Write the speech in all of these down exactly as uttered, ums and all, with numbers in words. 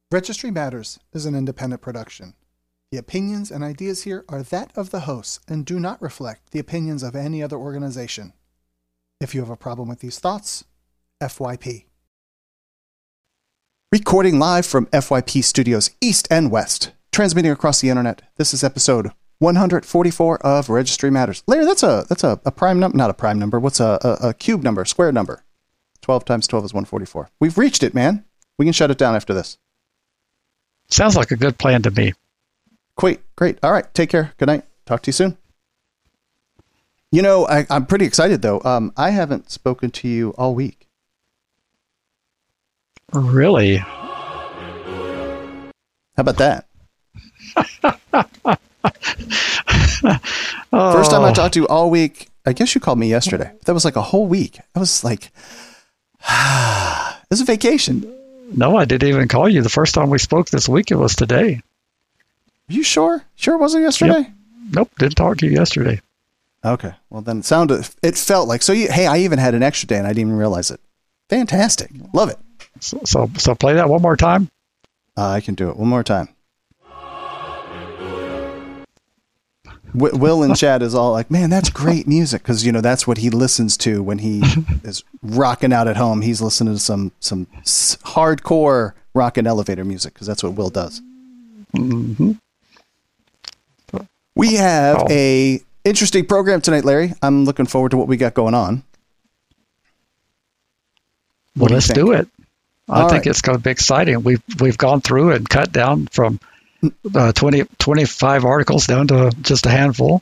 Registry Matters is an independent production. The opinions and ideas here are that of the hosts and do not reflect the opinions of any other organization. If you have a problem with these thoughts, F Y P. Recording live from F Y P Studios East and West, transmitting across the internet, this is episode one forty-four of Registry Matters. Larry, that's a that's a, a prime number, not a prime number. What's a, a, a cube number, square number? twelve times twelve is one forty-four. We've reached it, man. We can shut it down after this. Sounds like a good plan to me. Great, great. All right, take care. Good night. Talk to you soon. You know, I, I'm pretty excited, though. Um, I haven't spoken to you all week. Really? How about that? oh. First time I talked to you all week, I guess you called me yesterday. That was like a whole week. I was like, it was a vacation. No, I didn't even call you. The first time we spoke this week, it was today. Are you sure? Sure it wasn't yesterday? Yep. Nope, didn't talk to you yesterday. Okay, well then it sounded, it felt like, so you, hey, I even had an extra day and I didn't even realize it. Fantastic. Love it. So, so, so play that one more time. Uh, I can do it one more time. W- Will in chat is all like, man, that's great music. Because, you know, that's what he listens to when he is rocking out at home. He's listening to some some s- hardcore rock and elevator music because that's what Will does. Mm-hmm. We have oh. a interesting program tonight, Larry. I'm looking forward to what we got going on. Well, let's do it. I all think right. it's going to be exciting. We've, we've gone through and cut down from Uh, twenty, twenty-five articles down to just a handful.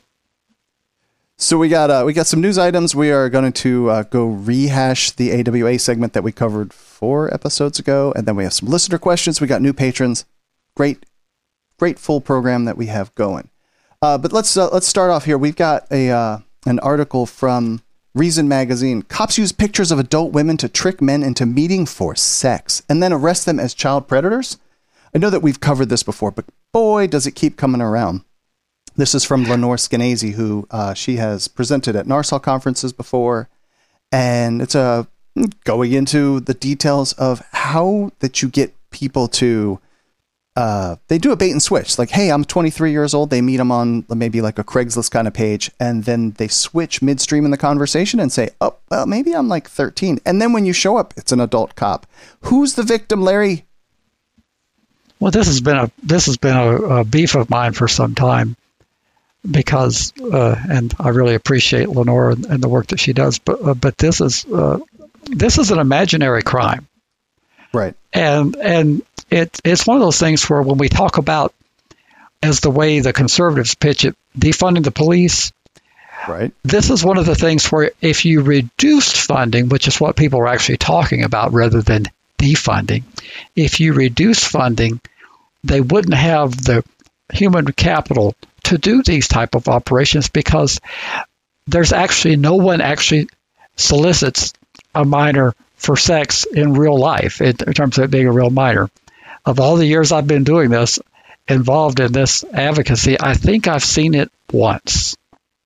So we got uh, we got some news items. We are going to uh, go rehash the A W A segment that we covered four episodes ago, and then we have some listener questions. We got new patrons. Great, great full program that we have going. Uh, but let's uh, let's start off here. We've got a uh, an article from Reason Magazine. Cops use pictures of adult women to trick men into meeting for sex, and then arrest them as child predators. I know that we've covered this before, but boy, does it keep coming around. This is from Lenore Skenazy, who uh, she has presented at NARSOL conferences before. And it's uh, going into the details of how that you get people to, uh, they do a bait and switch. Like, hey, I'm twenty-three years old. They meet them on maybe like a Craigslist kind of page. And then they switch midstream in the conversation and say, oh, well, maybe I'm like thirteen. And then when you show up, it's an adult cop. Who's the victim, Larry? Well, this has been a this has been a, a beef of mine for some time, because uh, and I really appreciate Lenore and, and the work that she does. But uh, but this is uh, this is an imaginary crime, right? And and it it's one of those things where when we talk about, as the way the conservatives pitch it, defunding the police, right? This is one of the things where if you reduced funding, which is what people are actually talking about rather than defunding, if you reduce funding, they wouldn't have the human capital to do these type of operations, because there's actually no one actually solicits a minor for sex in real life, in, in terms of it being a real minor. Of all the years I've been doing this, involved in this advocacy, I think I've seen it once.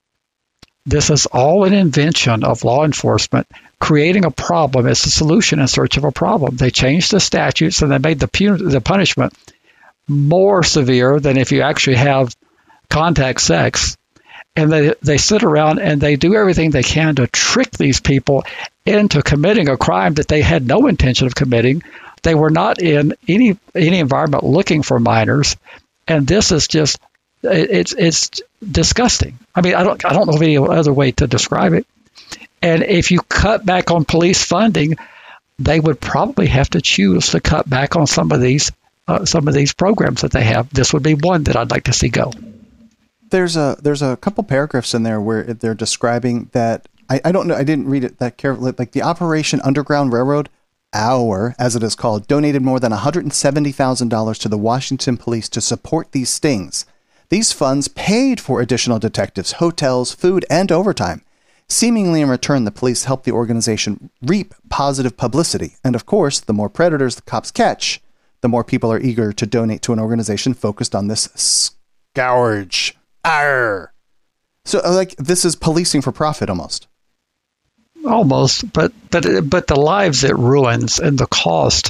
This is all an invention of law enforcement, creating a problem as a solution in search of a problem. They changed the statutes and they made the pun- the punishment more severe than if you actually have contact sex. And they, they sit around and they do everything they can to trick these people into committing a crime that they had no intention of committing. They were not in any any environment looking for minors. And this is just, it's it's disgusting. I mean, I don't I don't know of any other way to describe it. And if you cut back on police funding, they would probably have to choose to cut back on some of these uh, some of these programs that they have. This would be one that I'd like to see go. There's a there's a couple paragraphs in there where they're describing that. I, I don't know. I didn't read it that carefully. Like the Operation Underground Railroad Hour, as it is called, donated more than one hundred seventy thousand dollars to the Washington police to support these stings. These funds paid for additional detectives, hotels, food, and overtime. Seemingly in return, the police help the organization reap positive publicity. And of course, the more predators the cops catch, the more people are eager to donate to an organization focused on this scourge. Arr. So, like, this is policing for profit almost. Almost, but but but the lives it ruins and the cost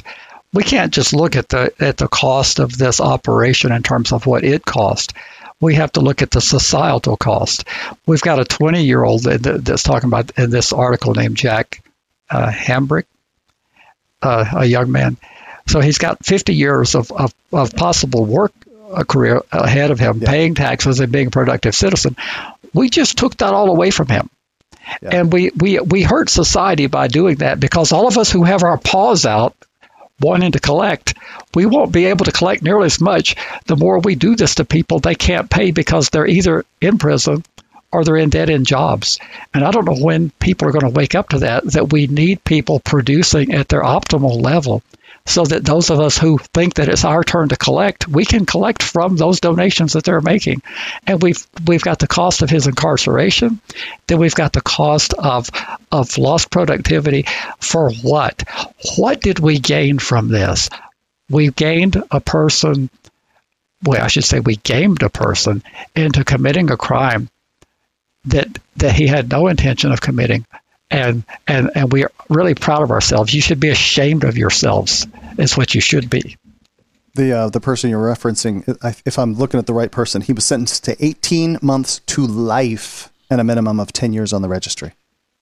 we can't just look at the at the cost of this operation in terms of what it cost. We have to look at the societal cost. We've got a twenty-year-old that, that's talking about in this article named Jack uh, Hambrick, uh, a young man. So he's got fifty years of, of, of possible work a career ahead of him, yeah. paying taxes and being a productive citizen. We just took that all away from him. Yeah. And we, we, we hurt society by doing that, because all of us who have our paws out wanting to collect, we won't be able to collect nearly as much the more we do this to people they can't pay because they're either in prison or they're in dead-end jobs. And I don't know when people are going to wake up to that, that we need people producing at their optimal level, so that those of us who think that it's our turn to collect, we can collect from those donations that they're making. And we've we've got the cost of his incarceration, then we've got the cost of of lost productivity. For what? What did we gain from this? We gained a person, well, I should say we gamed a person into committing a crime that that he had no intention of committing. And, and and we are really proud of ourselves. You should be ashamed of yourselves, is what you should be. The uh, the person you're referencing, if I'm looking at the right person, he was sentenced to eighteen months to life and a minimum of ten years on the registry.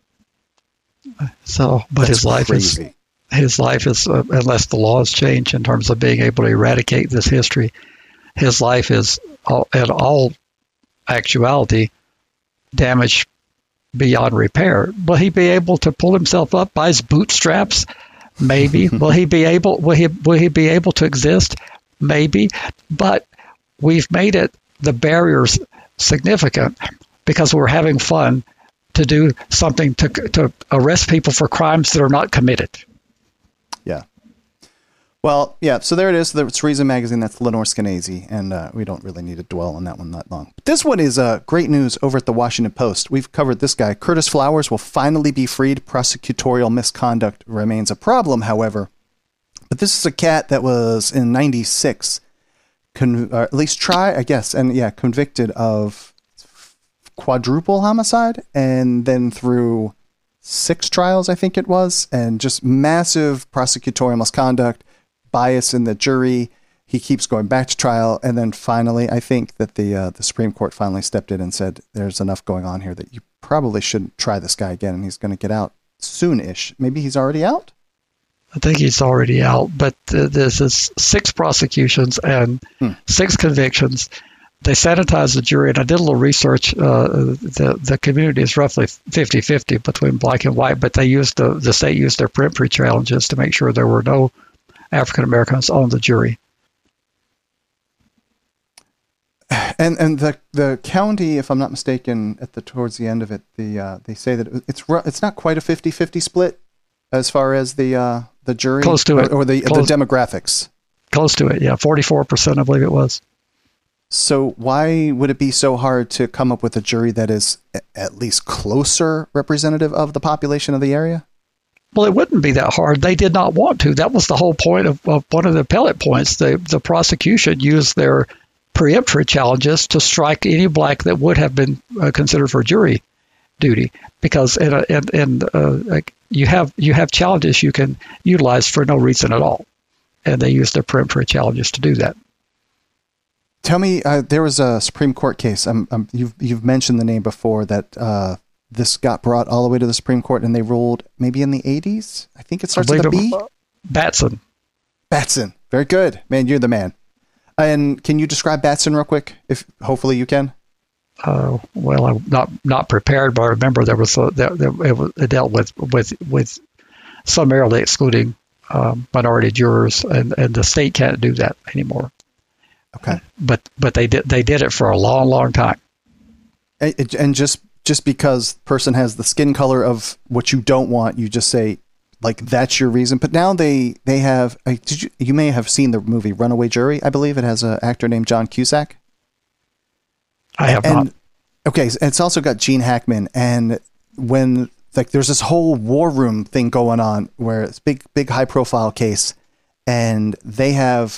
So, but That's his life crazy. is his life is uh, unless the laws change in terms of being able to eradicate this history, his life is all, in all actuality damaged beyond repair. Will he be able to pull himself up by his bootstraps? Maybe. Will he be able? Will he? Will he be able to exist? Maybe. But we've made it the barriers significant because we're having fun to do something to to arrest people for crimes that are not committed. Yeah. Well, yeah, so there it is. It's Reason Magazine. That's Lenore Skenazy, and uh, we don't really need to dwell on that one that long. But this one is uh, great news over at the Washington Post. We've covered this guy. Curtis Flowers will finally be freed. Prosecutorial misconduct remains a problem, however. But this is a cat that was in ninety-six, con- or at least try, I guess, and yeah, convicted of quadruple homicide, and then through six trials, I think it was, and just massive prosecutorial misconduct. Bias in the jury. He keeps going back to trial, and then finally, I think that the uh, the Supreme Court finally stepped in and said, "There's enough going on here that you probably shouldn't try this guy again," and he's going to get out soon-ish. Maybe he's already out. I think he's already out, but uh, this is six prosecutions and hmm. six convictions. They sanitized the jury, and I did a little research. Uh, the the community is roughly fifty-fifty between black and white, but they used the the state used their peremptory challenges to make sure there were no African Americans on the jury. And and the the county, if I'm not mistaken, at the towards the end of it, the uh, they say that it's it's not quite a fifty-fifty split as far as the uh, the jury, close to or, it, or the close, the demographics. Close to it, yeah, forty-four percent, I believe it was. So why would it be so hard to come up with a jury that is at least closer representative of the population of the area? Well, it wouldn't be that hard. They did not want to. That was the whole point of, of one of the appellate points. The, the prosecution used their peremptory challenges to strike any black that would have been uh, considered for jury duty, because in, a, in, in, uh, like you have you have challenges you can utilize for no reason at all, and they used their peremptory challenges to do that. Tell me, uh, there was a Supreme Court case. Um, um, you've you've mentioned the name before that. Uh, This got brought all the way to the Supreme Court, and they ruled maybe in the eighties. I think it starts with a B. Batson. Batson. Very good. Man, you're the man. And can you describe Batson real quick? If hopefully you can. Uh, well, I'm not not prepared, but I remember there was a, there, there, it, was, it dealt with with with summarily excluding um, minority jurors, and, and the state can't do that anymore. Okay. But but they did they did it for a long, long time. And, and just. Just because person has the skin color of what you don't want, you just say, like, that's your reason. But now they they have. Uh, did you you may have seen the movie Runaway Jury? I believe it has an actor named John Cusack. I have and, not. Okay, it's also got Gene Hackman, and when like there's this whole war room thing going on where it's big big high profile case, and they have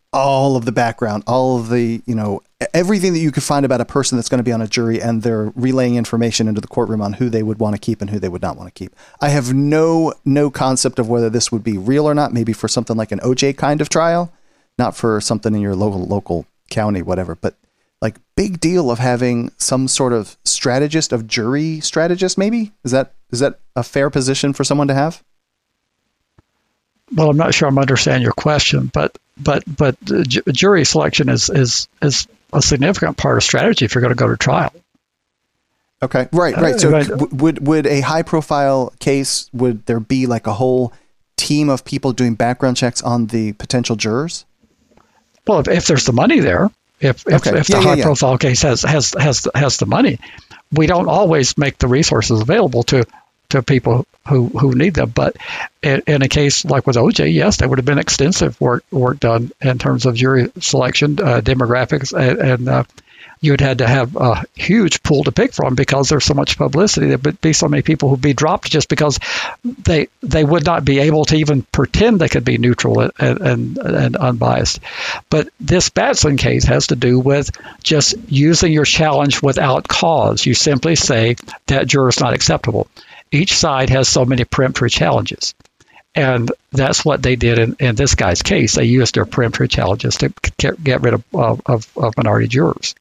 all of the background, all of the, you know, everything that you could find about a person that's going to be on a jury, and they're relaying information into the courtroom on who they would want to keep and who they would not want to keep. I have no no concept of whether this would be real or not, maybe for something like an O J kind of trial, not for something in your local local county, whatever, but like big deal of having some sort of strategist, of jury strategist, maybe? Is that is that a fair position for someone to have? Well, I'm not sure I'm understanding your question, but but but ju- jury selection is, is is a significant part of strategy if you're going to go to trial. Okay, right, right. So Uh, right. w- would would a high profile case, would there be like a whole team of people doing background checks on the potential jurors? Well, if, if there's the money there, if if, Okay. if the Yeah, yeah, high yeah. profile case has has has has the money, we don't always make the resources available to to people who, who need them. But in, in a case like with O J, yes, there would have been extensive work work done in terms of jury selection, uh, demographics, and, and uh, you would had to have a huge pool to pick from because there's so much publicity. There would be so many people who'd be dropped just because they they would not be able to even pretend they could be neutral and, and, and unbiased. But this Batson case has to do with just using your challenge without cause. You simply say that juror is not acceptable. Each side has so many peremptory challenges. And that's what they did in, in this guy's case. They used their peremptory challenges to get, get rid of, of, of minority jurors.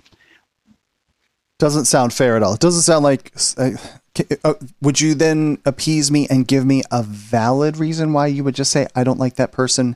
Doesn't sound fair at all. It doesn't sound like. Uh, uh, would you then appease me and give me a valid reason why you would just say I don't like that person,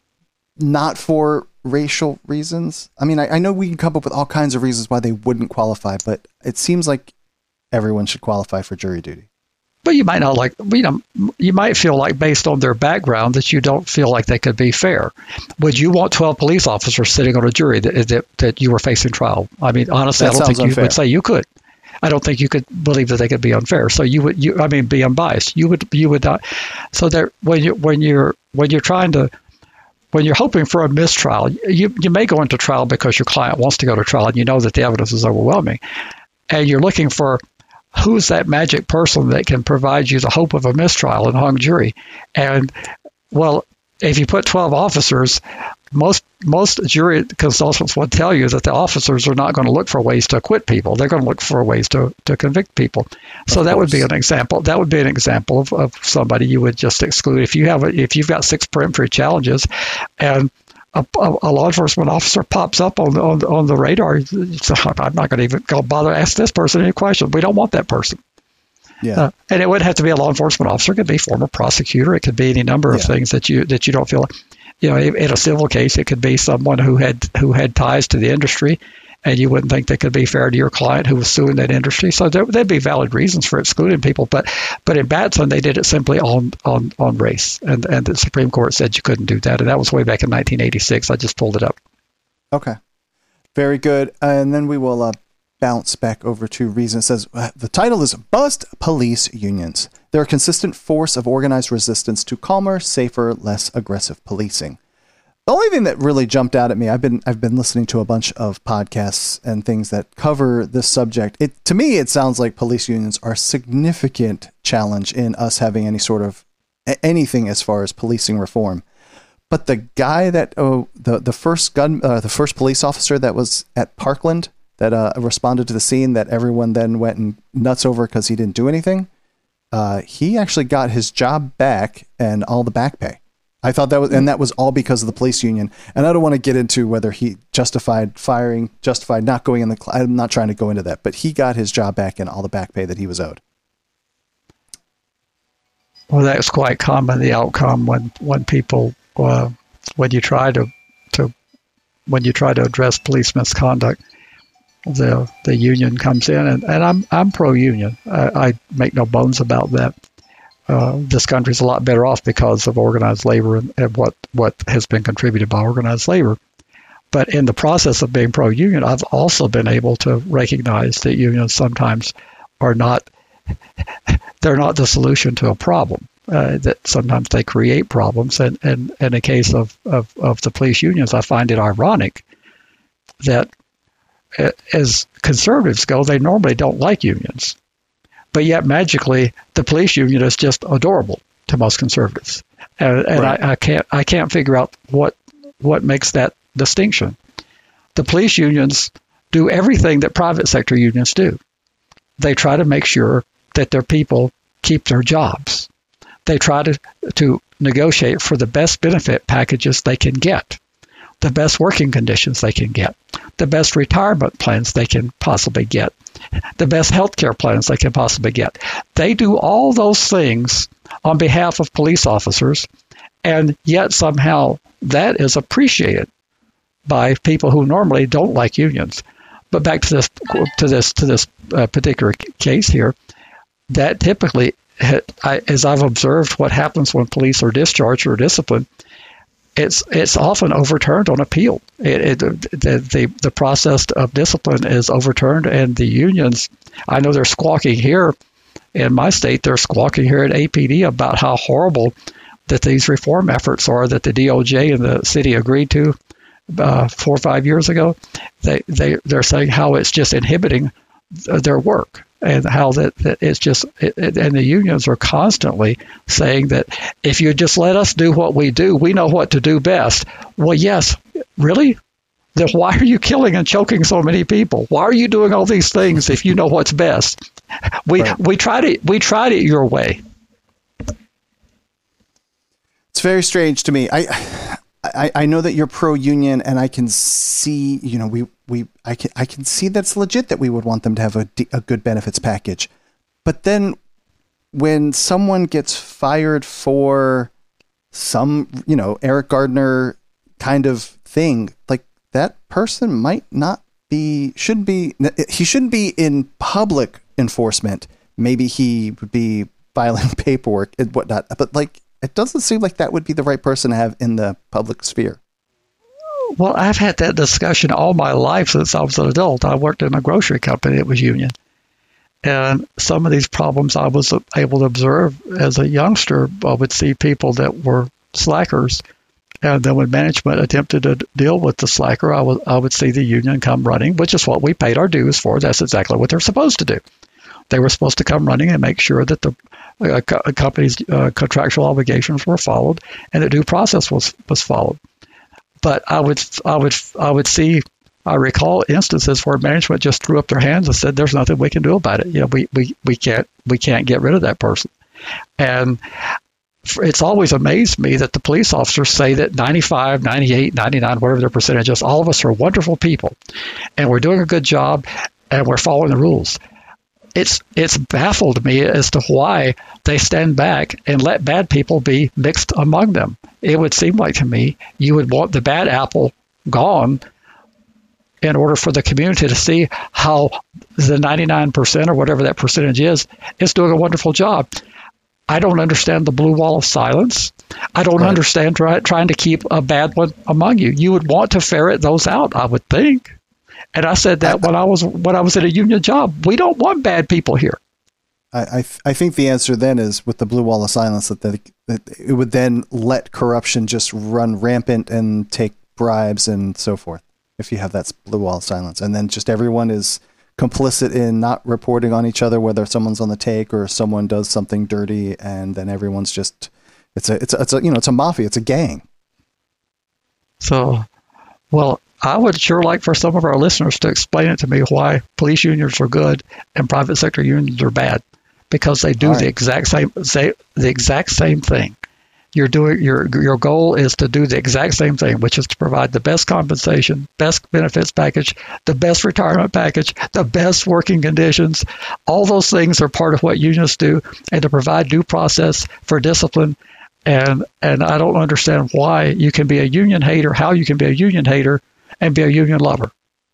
not for racial reasons? I mean, I, I know we can come up with all kinds of reasons why they wouldn't qualify, but it seems like everyone should qualify for jury duty. But you might not like, you know, you might feel like based on their background that you don't feel like they could be fair. Would you want twelve police officers sitting on a jury that that, that you were facing trial? I mean, honestly, That I don't think sounds you unfair. would say you could. I don't think you could believe that they could be unfair. So you would, you, I mean, be unbiased. You would, you would not. So there, when you when you're when you're trying to, when you're hoping for a mistrial, you you may go into trial because your client wants to go to trial and you know that the evidence is overwhelming, and you're looking for who's that magic person that can provide you the hope of a mistrial in a hung jury. And, well, if you put twelve officers, most most jury consultants will tell you that the officers are not going to look for ways to acquit people. They're going to look for ways to, to convict people. So Of that would be course. an example. That would be an example of, of somebody you would just exclude. If you have a, if you've got six peremptory challenges and A, a, a law enforcement officer pops up on the, on the, on the radar, so I'm not going to even go bother to ask this person any questions. We don't want that person. Yeah. Uh, and it would have to be a law enforcement officer. It could be former prosecutor. It could be any number of Yeah. things that you that you don't feel. You know, in a civil case, it could be someone who had who had ties to the industry, and you wouldn't think they could be fair to your client who was suing that industry. So there, there'd be valid reasons for excluding people. But but in Batson, they did it simply on on, on race, and and the Supreme Court said you couldn't do that, and that was way back in nineteen eighty-six. I just pulled it up. Okay. Very good. And then we will uh, bounce back over to Reason. It says uh, the title is Bust Police Unions. They're a consistent force of organized resistance to calmer, safer, less aggressive policing. The only thing that really jumped out at me, I've been I've been listening to a bunch of podcasts and things that cover this subject. It to me, it sounds like police unions are a significant challenge in us having any sort of a- anything as far as policing reform. But the guy that oh the the first gun uh, the first police officer that was at Parkland that uh, responded to the scene that everyone then went and nuts over because he didn't do anything. Uh, he actually got his job back and all the back pay. I thought that was, and that was all because of the police union. And I don't want to get into whether he justified firing, justified not going in the, cl- I'm not trying to go into that, but he got his job back and all the back pay that he was owed. Well, that's quite common. The outcome when when people uh, when you try to to when you try to address police misconduct, the the union comes in, and, and I'm I'm pro union. I, I make no bones about that. Uh, this country's a lot better off because of organized labor and, and what, what has been contributed by organized labor. But in the process of being pro-union, I've also been able to recognize that unions sometimes are not, they're not the solution to a problem. Uh, that sometimes they create problems. And, and, and in the case of, of, of the police unions, I find it ironic that uh, as conservatives go, they normally don't like unions. But yet, magically, the police union is just adorable to most conservatives, and, and Right. I, I can't I can't figure out what what makes that distinction. The police unions do everything that private sector unions do. They try to make sure that their people keep their jobs. They try to, to negotiate for the best benefit packages they can get, the best working conditions they can get, the best retirement plans they can possibly get, the best health care plans they can possibly get. They do all those things on behalf of police officers, and yet somehow that is appreciated by people who normally don't like unions. But back to this to this to this uh, particular case here, that typically, I, as I've observed, what happens when police are discharged or disciplined, it's it's often overturned on appeal. It, it, the, the the process of discipline is overturned, and the unions, I know they're squawking here in my state, they're squawking here at A P D about how horrible that these reform efforts are that the D O J and the city agreed to uh, four or five years ago. They they they're saying how it's just inhibiting their work, and how that, that it's just it, it, and the unions are constantly saying that if you just let us do what we do, we know what to do best. Well, yes, really? Then why are you killing and choking so many people? Why are you doing all these things if you know what's best? We right. we tried it we tried it your way. It's very strange to me. I I, I know that you're pro-union, and I can see, you know, we, we I can I can see that's legit that we would want them to have a, a good benefits package. But then when someone gets fired for some, you know, Eric Gardner kind of thing, like that person might not be, shouldn't be, he shouldn't be in public enforcement. Maybe he would be filing paperwork and whatnot, but like, it doesn't seem like that would be the right person to have in the public sphere. Well, I've had that discussion all my life since I was an adult. I worked in a grocery company that was union. And some of these problems I was able to observe as a youngster. I would see people that were slackers. And then when management attempted to deal with the slacker, I would, I would see the union come running, which is what we paid our dues for. That's exactly what they're supposed to do. They were supposed to come running and make sure that the a company's uh, contractual obligations were followed and the due process was, was followed. But I would I would I would see I recall instances where management just threw up their hands and said, "There's nothing we can do about it. You know, we we we can't we can't get rid of that person." And it's always amazed me that the police officers say that ninety-five, ninety-eight, ninety-nine, whatever their percentage is, all of us are wonderful people, and we're doing a good job, and we're following the rules. It's it's baffled me as to why they stand back and let bad people be mixed among them. It would seem like to me you would want the bad apple gone in order for the community to see how the ninety-nine percent or whatever that percentage is, is doing a wonderful job. I don't understand the blue wall of silence. I don't right. understand try, trying to keep a bad one among you. You would want to ferret those out, I would think. And I said that I, when I was when I was at a union job. We don't want bad people here. I I, th- I think the answer then is with the blue wall of silence that, the, that it would then let corruption just run rampant and take bribes and so forth. If you have that blue wall of silence, and then just everyone is complicit in not reporting on each other, whether someone's on the take or someone does something dirty, and then everyone's just it's a it's a, it's a you know it's a mafia, it's a gang. So, well. I would sure like for some of our listeners to explain it to me why police unions are good and private sector unions are bad, because they do right. the exact same say, the exact same thing. You're doing your your goal is to do the exact same thing, which is to provide the best compensation, best benefits package, the best retirement package, the best working conditions. All those things are part of what unions do, and to provide due process for discipline. And and I don't understand why you can be a union hater, how you can be a union hater and be a union lover.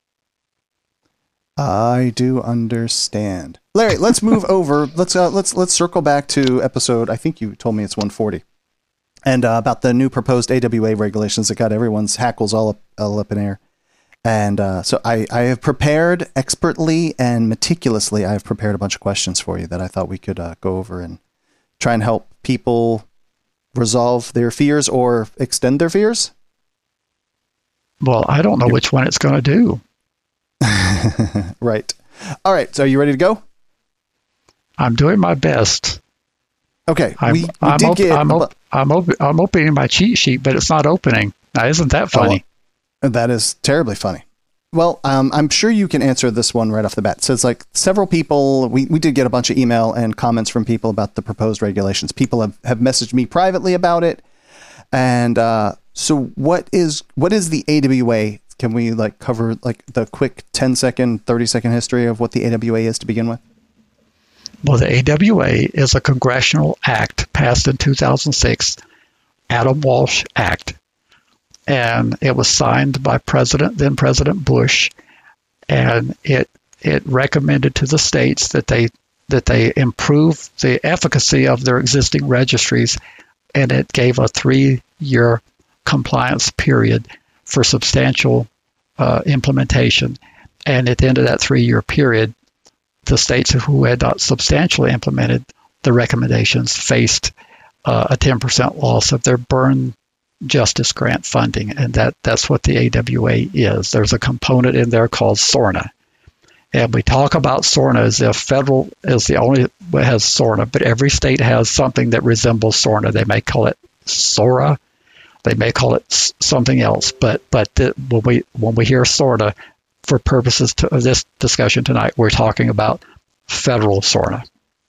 I do understand. Larry, let's move over. Let's uh, let's let's circle back to episode. I think you told me it's one forty, and uh, about the new proposed A W A regulations that got everyone's hackles all up all up in air. And uh, so I I have prepared expertly and meticulously. I have prepared a bunch of questions for you that I thought we could uh, go over and try and help people resolve their fears or extend their fears. Well, I don't know which one it's going to do. Right. All right. So are you ready to go? I'm doing my best. Okay. I'm, we, we I'm, did op- get, I'm, op- I'm, op- I'm opening my cheat sheet, but it's not opening. Now, isn't that funny? That is terribly funny. Well, um, I'm sure you can answer this one right off the bat. So it's like several people, we, we did get a bunch of email and comments from people about the proposed regulations. People have, have messaged me privately about it. And uh, so what is what is the A W A? Can we like cover like the quick ten second, thirty second history of what the A W A is to begin with? Well, the A W A is a congressional act passed in two thousand six, Adam Walsh Act. And it was signed by President, then President Bush. And it it recommended to the states that they that they improve the efficacy of their existing registries, and it gave a three-year compliance period for substantial uh, implementation. And at the end of that three-year period, the states who had not substantially implemented the recommendations faced uh, a ten percent loss of their burn justice grant funding, and that, that's what the A W A is. There's a component in there called SORNA. And we talk about SORNA as if federal is the only that has SORNA, but every state has something that resembles SORNA. They may call it SORA, they may call it something else, but but the, when we when we hear SORNA, for purposes to, of this discussion tonight, we're talking about federal SORNA.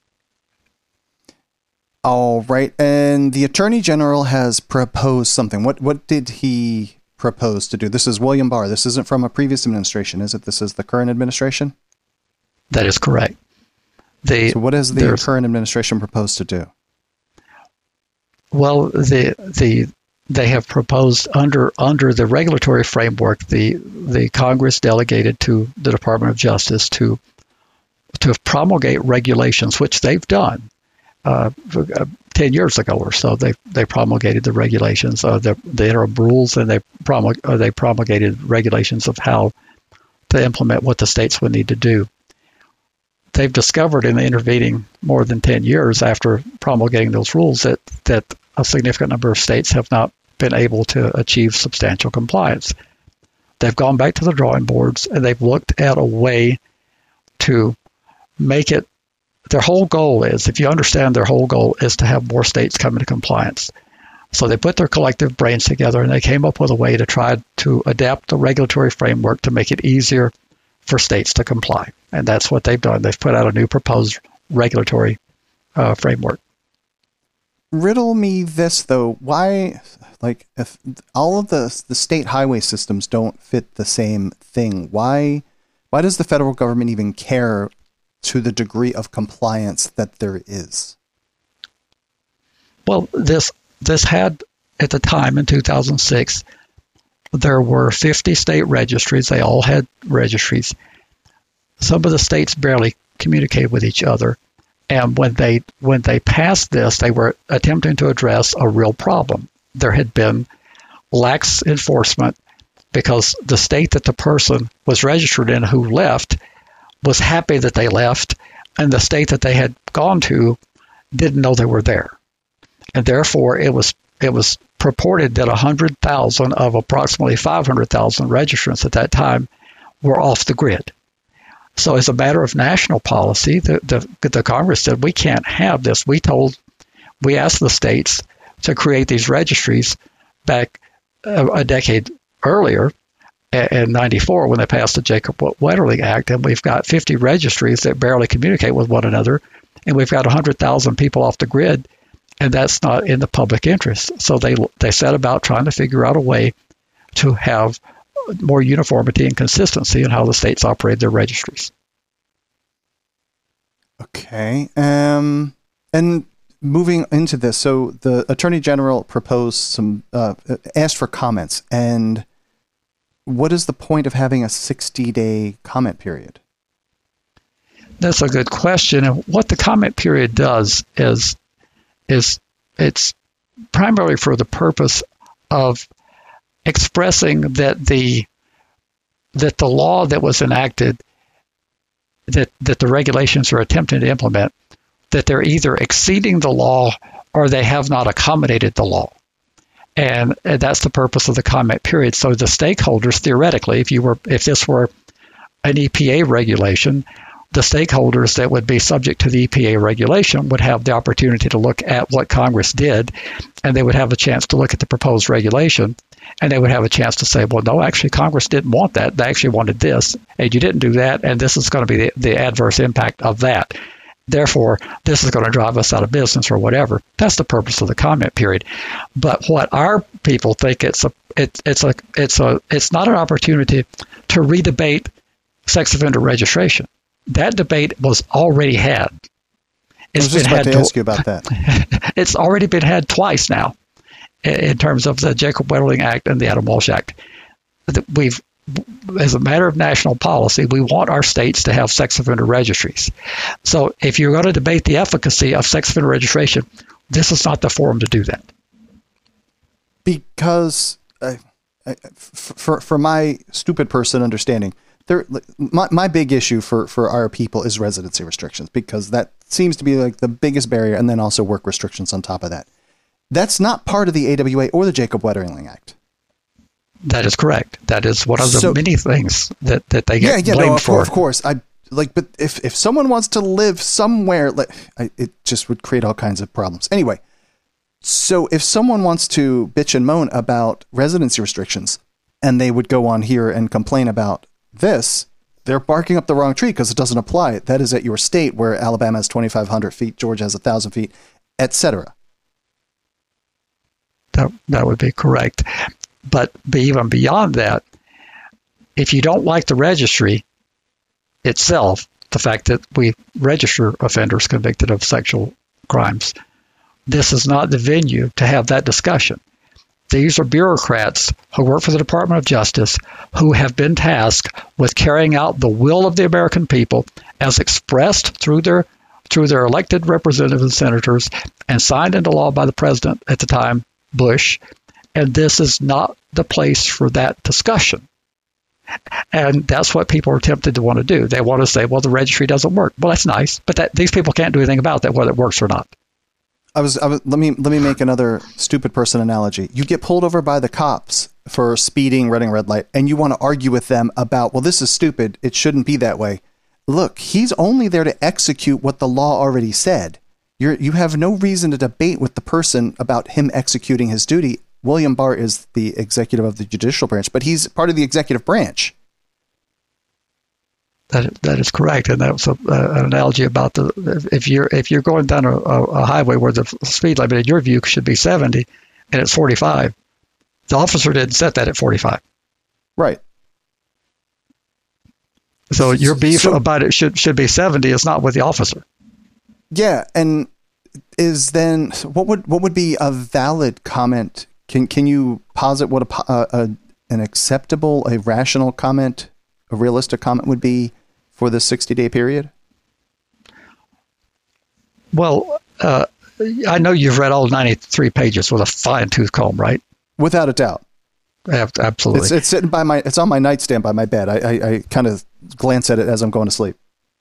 All right, and the Attorney General has proposed something. What what did he propose to do? This is William Barr. This isn't from a previous administration, is it? This is the current administration? That is correct. The, so what has the current administration proposed to do? Well, the the they have proposed under under the regulatory framework, the the Congress delegated to the Department of Justice to to promulgate regulations, which they've done. Uh, ten years ago or so, they they promulgated the regulations, uh, the, the interim rules, and they promulg- uh, they promulgated regulations of how to implement what the states would need to do. They've discovered in the intervening more than ten years after promulgating those rules that, that a significant number of states have not been able to achieve substantial compliance. They've gone back to the drawing boards and they've looked at a way to make it. Their whole goal is, if you understand, their whole goal is to have more states come into compliance. So they put their collective brains together and they came up with a way to try to adapt the regulatory framework to make it easier for states to comply. And that's what they've done. They've put out a new proposed regulatory uh, framework. Riddle me this, though. Why, like, if all of the the state highway systems don't fit the same thing, why, why does the federal government even care to the degree of compliance that there is? Well, this this had, at the time in two thousand six, there were fifty state registries. They all had registries. Some of the states barely communicated with each other. And when they when they passed this, they were attempting to address a real problem. There had been lax enforcement because the state that the person was registered in who left was happy that they left, and the state that they had gone to didn't know they were there. And therefore, it was it was purported that one hundred thousand of approximately five hundred thousand registrants at that time were off the grid. So as a matter of national policy, the, the, the Congress said, we can't have this. We told, we asked the states to create these registries back a, a decade earlier, in ninety-four, when they passed the Jacob Wetterling Act, and we've got fifty registries that barely communicate with one another, and we've got one hundred thousand people off the grid, and that's not in the public interest. So they they set about trying to figure out a way to have more uniformity and consistency in how the states operate their registries. Okay. Um, and moving into this, so the Attorney General proposed some, uh, asked for comments, and what is the point of having a sixty-day comment period? That's a good question. And what the comment period does is, is it's primarily for the purpose of expressing that the that the law that was enacted, that, that the regulations are attempting to implement, that they're either exceeding the law or they have not accommodated the law. And that's the purpose of the comment period. So the stakeholders, theoretically, if you were, if this were an E P A regulation, the stakeholders that would be subject to the E P A regulation would have the opportunity to look at what Congress did, and they would have a chance to look at the proposed regulation And they would have a chance to say, well, no, actually, Congress didn't want that. They actually wanted this, and you didn't do that, and this is going to be the, the adverse impact of that. Therefore, this is going to drive us out of business or whatever. That's the purpose of the comment period. But what our people think it's a it, it's a it's a it's not an opportunity to redebate sex offender registration. That debate was already had. It's I was just about to ask you about that. It's already been had twice now, in terms of the Jacob Wetterling Act and the Adam Walsh Act. We've, as a matter of national policy, we want our states to have sex offender registries. So if you're going to debate the efficacy of sex offender registration, this is not the forum to do that. Because, uh, for for my stupid person understanding, there my my big issue for for our people is residency restrictions, because that seems to be like the biggest barrier, and then also work restrictions on top of that. That's not part of the A W A or the Jacob Wetterling Act. That is correct. That is one of the so, many things that, that they get yeah, yeah, blamed no, of, for. Of course, I like, but if, if someone wants to live somewhere, like, I, it just would create all kinds of problems. Anyway, so if someone wants to bitch and moan about residency restrictions, and they would go on here and complain about this, they're barking up the wrong tree, because it doesn't apply. That is at your state, where Alabama has twenty-five hundred feet, Georgia has one thousand feet, et cetera. That, that would be correct. But even beyond that, if you don't like the registry itself, the fact that we register offenders convicted of sexual crimes, this is not the venue to have that discussion. These are bureaucrats who work for the Department of Justice, who have been tasked with carrying out the will of the American people as expressed through their through their elected representatives and senators and signed into law by the president at the time, Bush. And this is not the place for that discussion. And that's what people are tempted to want to do. They want to say, well, the registry doesn't work. Well, that's nice, but that, these people can't do anything about that, whether it works or not. I was, I was let me let me make another stupid person analogy. You get pulled over by the cops for speeding, running red light, and you want to argue with them about, well, this is stupid. It shouldn't be that way. Look, he's only there to execute what the law already said. You're, you have no reason to debate with the person about him executing his duty. William Barr is the executive of the judicial branch, but he's part of the executive branch. That that is correct, and that was a, uh, an analogy about the if you're if you're going down a, a highway where the speed limit in your view should be seventy, and it's forty-five. The officer didn't set that at forty-five. Right. So your beef so, about it should should be seventy is not with the officer. Yeah, and is then what would what would be a valid comment? Can can you posit what a, a an acceptable, a rational comment, a realistic comment would be for this sixty-day period? Well, uh, I know you've read all ninety-three pages with a fine-tooth comb, right? Without a doubt. Absolutely. It's, it's sitting by my. It's on my nightstand by my bed. I, I, I kind of glance at it as I'm going to sleep.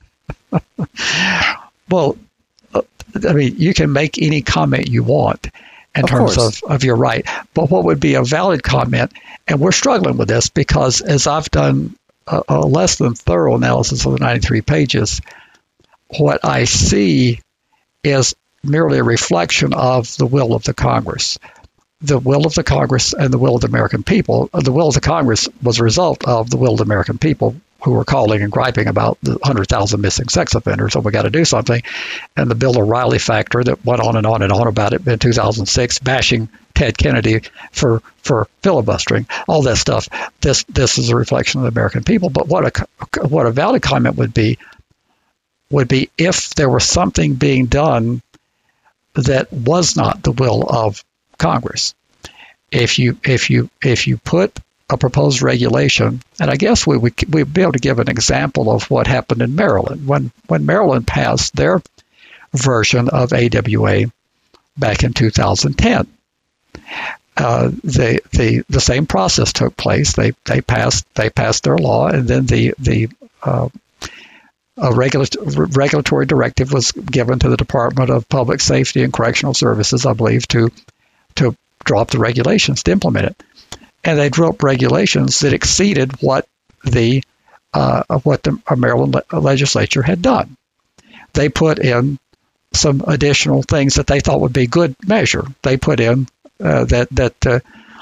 Well, I mean, you can make any comment you want in of terms course. of, of your right. But what would be a valid comment, and we're struggling with this because as I've done a, a less than thorough analysis of the ninety-three pages, what I see is merely a reflection of the will of the Congress. The will of the Congress and the will of the American people. The will of the Congress was a result of the will of the American people who were calling and griping about the one hundred thousand missing sex offenders, so we got to do something. And the Bill O'Reilly factor that went on and on and on about it in two thousand six, bashing Ted Kennedy for for filibustering, all that stuff. This this is a reflection of the American people. But what a what a valid comment would be would be if there was something being done that was not the will of Congress. If you if you if you put a proposed regulation, and I guess we would we'd be able to give an example of what happened in Maryland when when Maryland passed their version of A W A back in two thousand ten. Uh, the the the same process took place. They they passed they passed their law, and then the the uh, a regulatory regulatory directive was given to the Department of Public Safety and Correctional Services, I believe, to to drop the regulations to implement it. And they drew up regulations that exceeded what the uh, what the Maryland legislature had done. They put in some additional things that they thought would be good measure. They put in uh, that that uh,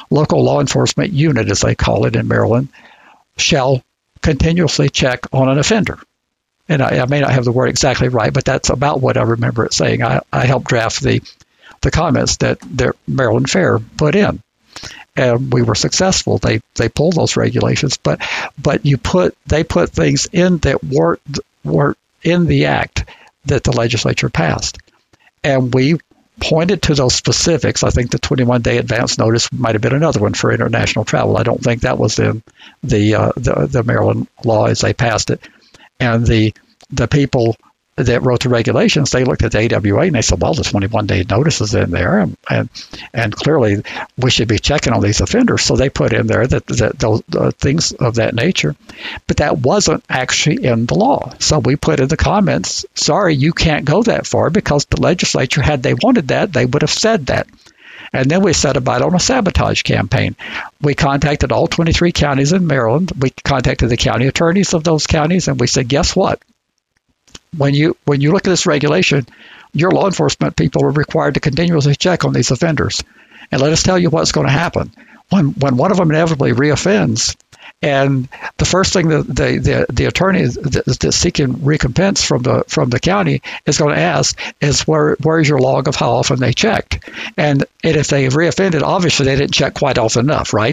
local law enforcement unit, as they call it in Maryland, shall continuously check on an offender. And I, I may not have the word exactly right, but that's about what I remember it saying. I, I helped draft the the comments that the Maryland Fair put in, and we were successful. They they pulled those regulations, but but you put they put things in that weren't weren't in the act that the legislature passed, and we pointed to those specifics. I think the twenty-one day advance notice might have been another one for international travel. I don't think that was in the uh, the, the Maryland law as they passed it. And the the people that wrote the regulations, they looked at the A W A and they said, well, the twenty-one day notice is in there, and and, and clearly we should be checking on these offenders. So they put in there that, that those uh, things of that nature. But that wasn't actually in the law. So we put in the comments, sorry, you can't go that far, because the legislature, had they wanted that, they would have said that. And then we set about on a sabotage campaign. We contacted all twenty-three counties in Maryland. We contacted the county attorneys of those counties, and we said, guess what? When you when you look at this regulation, your law enforcement people are required to continuously check on these offenders. And let us tell you what's going to happen. When when one of them inevitably reoffends, and the first thing the the, the, the attorney that's seeking recompense from the from the county is going to ask is where where's your log of how often they checked? And, and if they reoffended, obviously they didn't check quite often enough, right?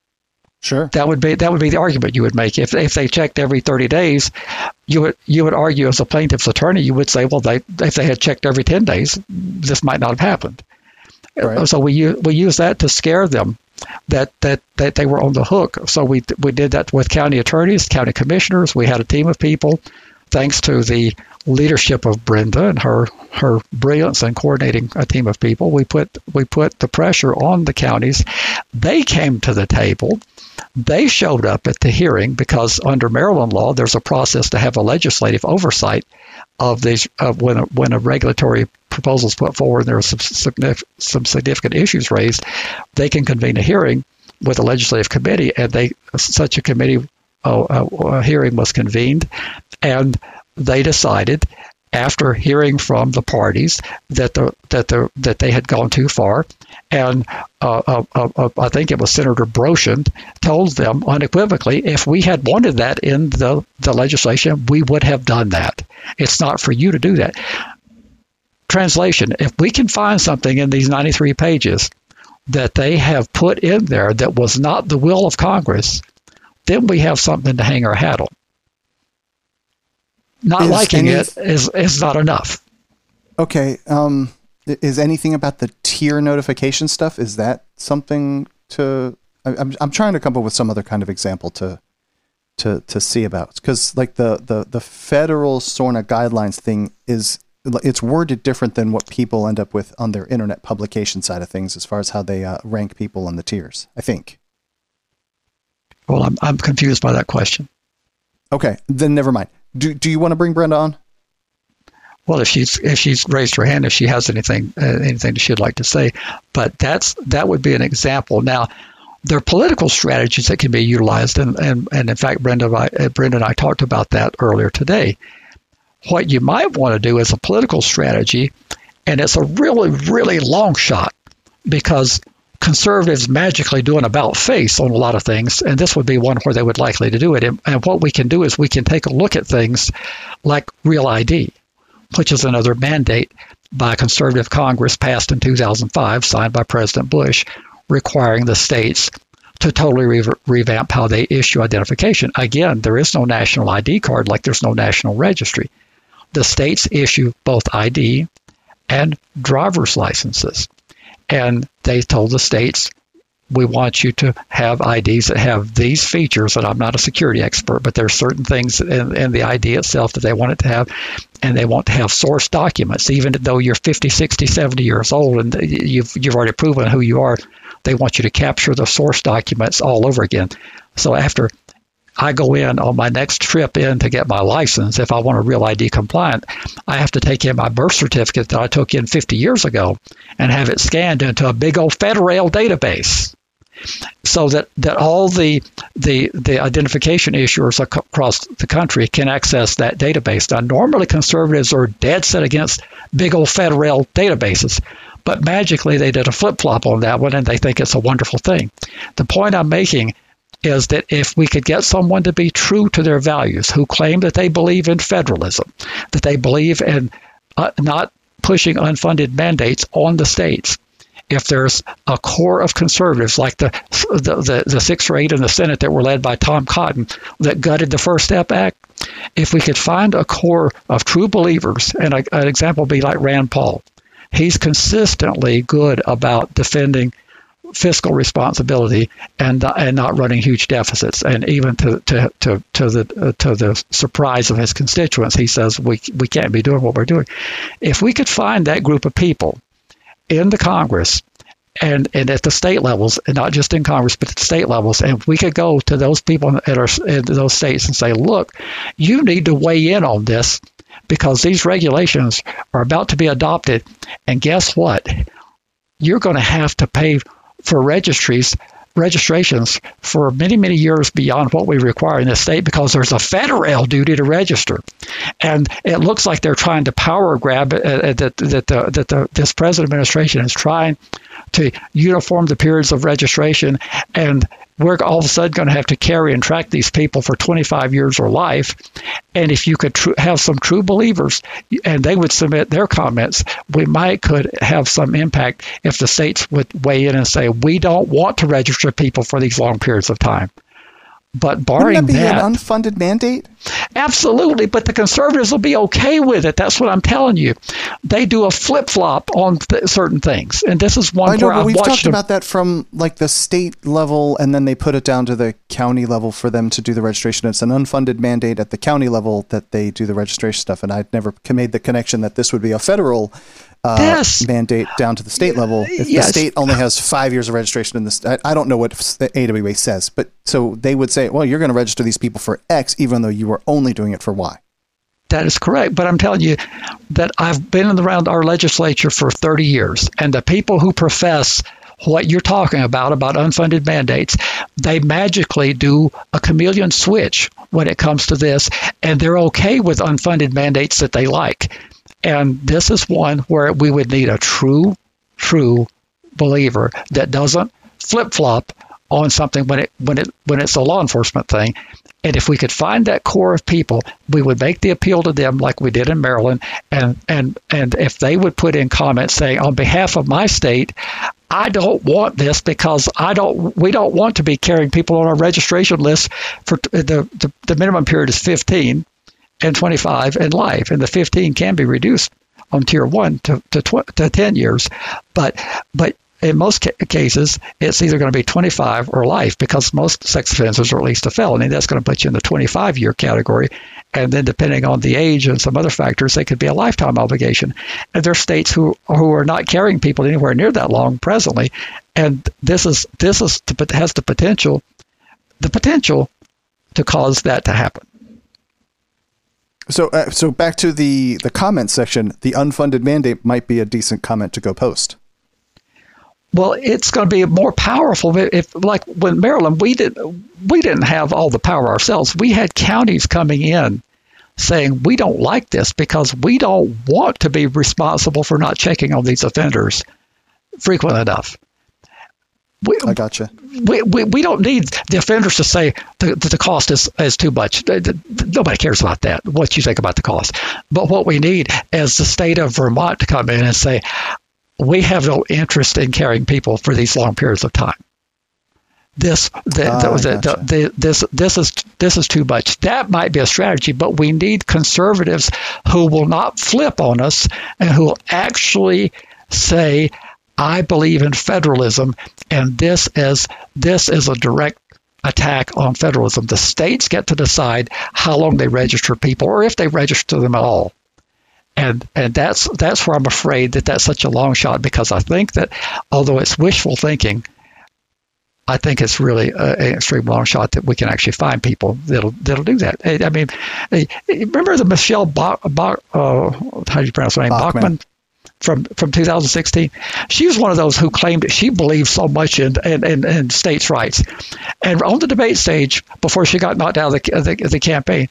Sure. That would be that would be the argument you would make. If if they checked every thirty days, you would you would argue as a plaintiff's attorney, you would say, well, they if they had checked every ten days, this might not have happened. Right. So we we use that to scare them that that that they were on the hook. So we we did that with county attorneys, county commissioners. We had a team of people, thanks to the leadership of Brenda and her her brilliance in coordinating a team of people. We put we put the pressure on the counties. They came to the table. They showed up at the hearing, because under Maryland law, there's a process to have a legislative oversight of these of when a, when a regulatory proposal is put forward and there are some, some significant issues raised. They can convene a hearing with a legislative committee, and they such a committee uh, a hearing was convened, and they decided, after hearing from the parties, that the that the that they had gone too far, and uh, uh, uh, I think it was Senator Brochand told them unequivocally, if we had wanted that in the the legislation, we would have done that. It's not for you to do that. Translation: if we can find something in these ninety-three pages that they have put in there that was not the will of Congress, then we have something to hang our hat on. Not is liking any, it is is not enough. Okay. Um, is anything about the tier notification stuff? Is that something to? I'm I'm trying to come up with some other kind of example to to to see about, because like the the the federal SORNA guidelines thing is it's worded different than what people end up with on their internet publication side of things, as far as how they uh, rank people on the tiers, I think. Well, I'm I'm confused by that question. Okay, then never mind. Do do you want to bring Brenda on? Well, if she's if she's raised her hand, if she has anything uh, anything she'd like to say, but that's that would be an example. Now, there are political strategies that can be utilized, and and, and in fact, Brenda and I, uh, Brenda and I talked about that earlier today. What you might want to do is a political strategy, and it's a really really long shot, because conservatives magically do an about face on a lot of things, and this would be one where they would likely to do it. And, and what we can do is we can take a look at things like Real I D, which is another mandate by a conservative Congress passed in two thousand five, signed by President Bush, requiring the states to totally re- revamp how they issue identification. Again, there is no national I D card like there's no national registry. The states issue both I D and driver's licenses. And they told the states, we want you to have I Ds that have these features. And I'm not a security expert, but there are certain things in, in the I D itself that they want it to have. And they want to have source documents. Even though you're fifty, sixty, seventy years old and you've, you've already proven who you are, they want you to capture the source documents all over again. So after I go in on my next trip in to get my license, if I want a Real I D compliant, I have to take in my birth certificate that I took in fifty years ago and have it scanned into a big old federal database, so that, that all the, the the identification issuers across the country can access that database. Now, normally conservatives are dead set against big old federal databases, but magically they did a flip-flop on that one, and they think it's a wonderful thing. The point I'm making is that if we could get someone to be true to their values, who claim that they believe in federalism, that they believe in uh, not pushing unfunded mandates on the states, if there's a core of conservatives like the, the the the six or eight in the Senate that were led by Tom Cotton that gutted the First Step Act, if we could find a core of true believers, and a, an example would be like Rand Paul, he's consistently good about defending fiscal responsibility and uh, and not running huge deficits, and even to to to, to the uh, to the surprise of his constituents, he says we we can't be doing what we're doing. If we could find that group of people in the Congress and, and at the state levels, and not just in Congress, but at the state levels, and we could go to those people at our, in those states and say, look, you need to weigh in on this because these regulations are about to be adopted, and guess what? You're going to have to pay for registries registrations for many, many years beyond what we require in this state because there's a federal duty to register. And it looks like they're trying to power grab, uh, that, that, the, that the, this present administration is trying to uniform the periods of registration, and we're all of a sudden going to have to carry and track these people for twenty-five years or life. And if you could tr- have some true believers, and they would submit their comments, we might could have some impact if the states would weigh in and say, we don't want to register people for these long periods of time. But barring Wouldn't that be that, an unfunded mandate? Absolutely, but the conservatives will be okay with it. That's what I'm telling you. They do a flip-flop on th- certain things, and this is one I know, where but I've we've watched talked them. about that from like the state level, and then they put it down to the county level for them to do the registration. It's an unfunded mandate at the county level that they do the registration stuff, and I'd never made the connection that this would be a federal Uh, yes. mandate down to the state level. If Yes. the state only has five years of registration in this, I, I don't know what the A W A says, but so they would say, well, you're going to register these people for X, even though you were only doing it for Y. That is correct. But I'm telling you that I've been around our legislature for thirty years, and the people who profess what you're talking about, about unfunded mandates, they magically do a chameleon switch when it comes to this, and they're okay with unfunded mandates that they like. And this is one where we would need a true, true believer that doesn't flip-flop on something when it when it when it's a law enforcement thing. And if we could find that core of people, we would make the appeal to them like we did in Maryland. And and and if they would put in comments saying, on behalf of my state, I don't want this because I don't. We don't want to be carrying people on our registration list for the the, the minimum period is fifteen. And twenty-five and life, and the fifteen can be reduced on tier one to to, tw- to ten years, but but in most ca- cases it's either going to be twenty-five or life because most sex offenses are at least a felony. That's going to put you in the twenty-five year category, and then depending on the age and some other factors, they could be a lifetime obligation. And there are states who who are not carrying people anywhere near that long presently, and this is this is has the potential the potential to cause that to happen. So, uh, so back to the, the comment section, the unfunded mandate might be a decent comment to go post. Well, it's going to be more powerful if, like, when Maryland, we did we didn't have all the power ourselves. We had counties coming in saying we don't like this because we don't want to be responsible for not checking on these offenders frequent enough. We, I gotcha. We, we we don't need the offenders to say the, the cost is, is too much. Nobody cares about that, what you think about the cost. But what we need is the state of Vermont to come in and say, we have no interest in carrying people for these long periods of time. This the, ah, the, the, gotcha. the, the, this this is this is too much. That might be a strategy, but we need conservatives who will not flip on us and who will actually say, I believe in federalism, and this is this is a direct attack on federalism. The states get to decide how long they register people, or if they register them at all. And and that's that's where I'm afraid that that's such a long shot, because I think that although it's wishful thinking, I think it's really a, an extreme long shot that we can actually find people that'll that'll do that. I mean, remember the Michelle Bach, Bach uh, how do you pronounce her name? Bachmann. Bachmann? From from two thousand sixteen, she was one of those who claimed that she believed so much in, in, in, in states' rights. And on the debate stage, before she got knocked out of the, the, the campaign,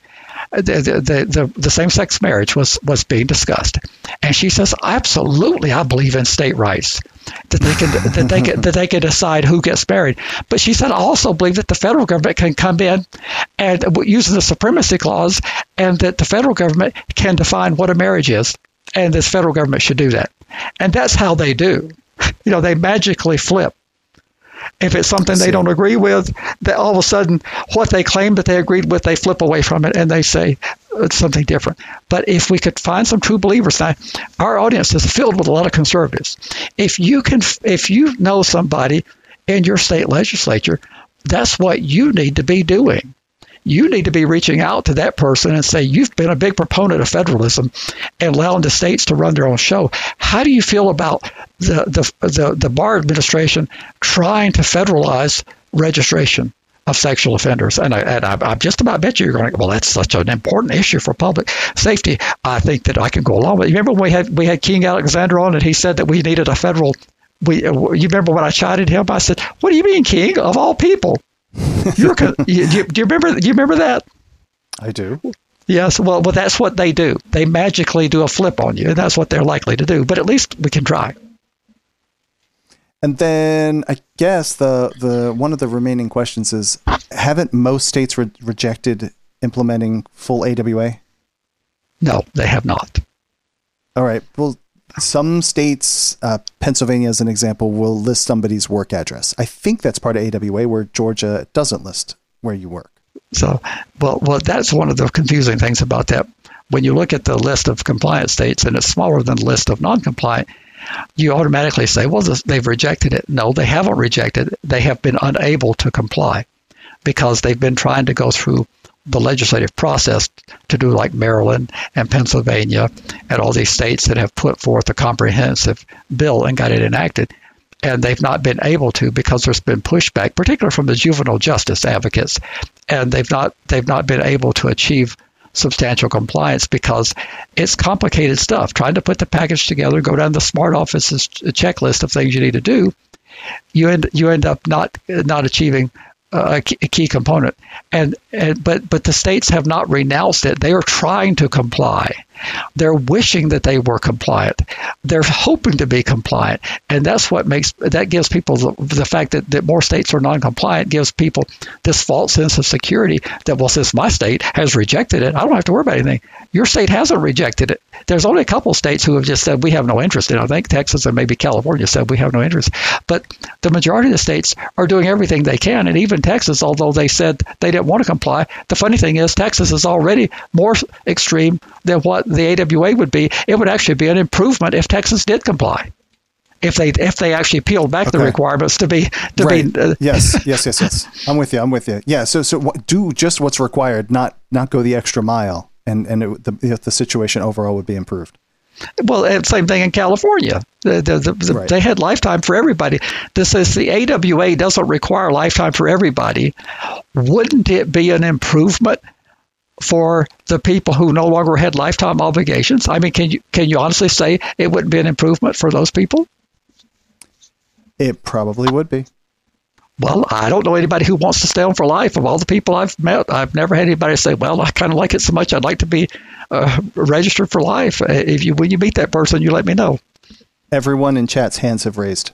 the the, the, the same-sex marriage was, was being discussed. And she says, absolutely, I believe in state rights, that they can that they can that they can decide who gets married. But she said, I also believe that the federal government can come in and using the supremacy clause, and that the federal government can define what a marriage is, and this federal government should do that. And that's how they do. You know, they magically flip. If it's something they don't agree with, that all of a sudden what they claim that they agreed with, they flip away from it and they say it's something different. But if we could find some true believers, now our audience is filled with a lot of conservatives. If you can, if you know somebody in your state legislature, that's what you need to be doing. You need to be reaching out to that person and say, you've been a big proponent of federalism and allowing the states to run their own show. How do you feel about the the the, the Barr administration trying to federalize registration of sexual offenders? And I, and I, I just about bet you you're going to, well, that's such an important issue for public safety. I think that I can go along with it. You remember when we had, we had King Alexander on and he said that we needed a federal, we, you remember when I chided him? I said, what do you mean, King? Of all people? You're, you, you, do you remember? Do you remember that? I do. Yes. Well, well, that's what they do. They magically do a flip on you, and that's what they're likely to do. But at least we can try. And then I guess the the one of the remaining questions is: haven't most states re- rejected implementing full A W A? No, they have not. All right. Well, some states, uh, Pennsylvania as an example, will list somebody's work address. I think that's part of A W A, where Georgia doesn't list where you work. So, well, well, that's one of the confusing things about that. When you look at the list of compliant states and it's smaller than the list of non-compliant, you automatically say, well, this, they've rejected it. No, they haven't rejected it. They have been unable to comply because they've been trying to go through the legislative process to do like Maryland and Pennsylvania and all these states that have put forth a comprehensive bill and got it enacted. And they've not been able to because there's been pushback, particularly from the juvenile justice advocates. And they've not they've not been able to achieve substantial compliance because it's complicated stuff. Trying to put the package together, go down the smart office's checklist of things you need to do, you end you end up not not achieving a key, a key component. And, and but but the states have not renounced it. They are trying to comply. They're wishing that they were compliant. They're hoping to be compliant. And that's what makes, that gives people the, the fact that, that more states are non-compliant gives people this false sense of security that, well, since my state has rejected it, I don't have to worry about anything. Your state hasn't rejected it. There's only a couple of states who have just said, we have no interest in it. I think Texas and maybe California said we have no interest. But the majority of the states are doing everything they can. And even Texas, although they said they didn't want to comply, the funny thing is Texas is already more extreme than what the A W A would be. It would actually be an improvement if Texas did comply. If they if they actually peeled back okay. the requirements to be to right. be uh, yes yes yes yes I'm with you I'm with you yeah so so do just what's required, not not go the extra mile, and and it, the the situation overall would be improved. Well, same thing in California. The, the, the, right. They had lifetime for everybody. This is the A W A doesn't require lifetime for everybody. Wouldn't it be an improvement for the people who no longer had lifetime obligations? I mean, can you can you honestly say it wouldn't be an improvement for those people? It probably would be. Well, I don't know anybody who wants to stay on for life. Of all the people I've met, I've never had anybody say, well, I kind of like it so much, I'd like to be uh, registered for life. If you when you meet that person, you let me know. Everyone in chat's hands have raised.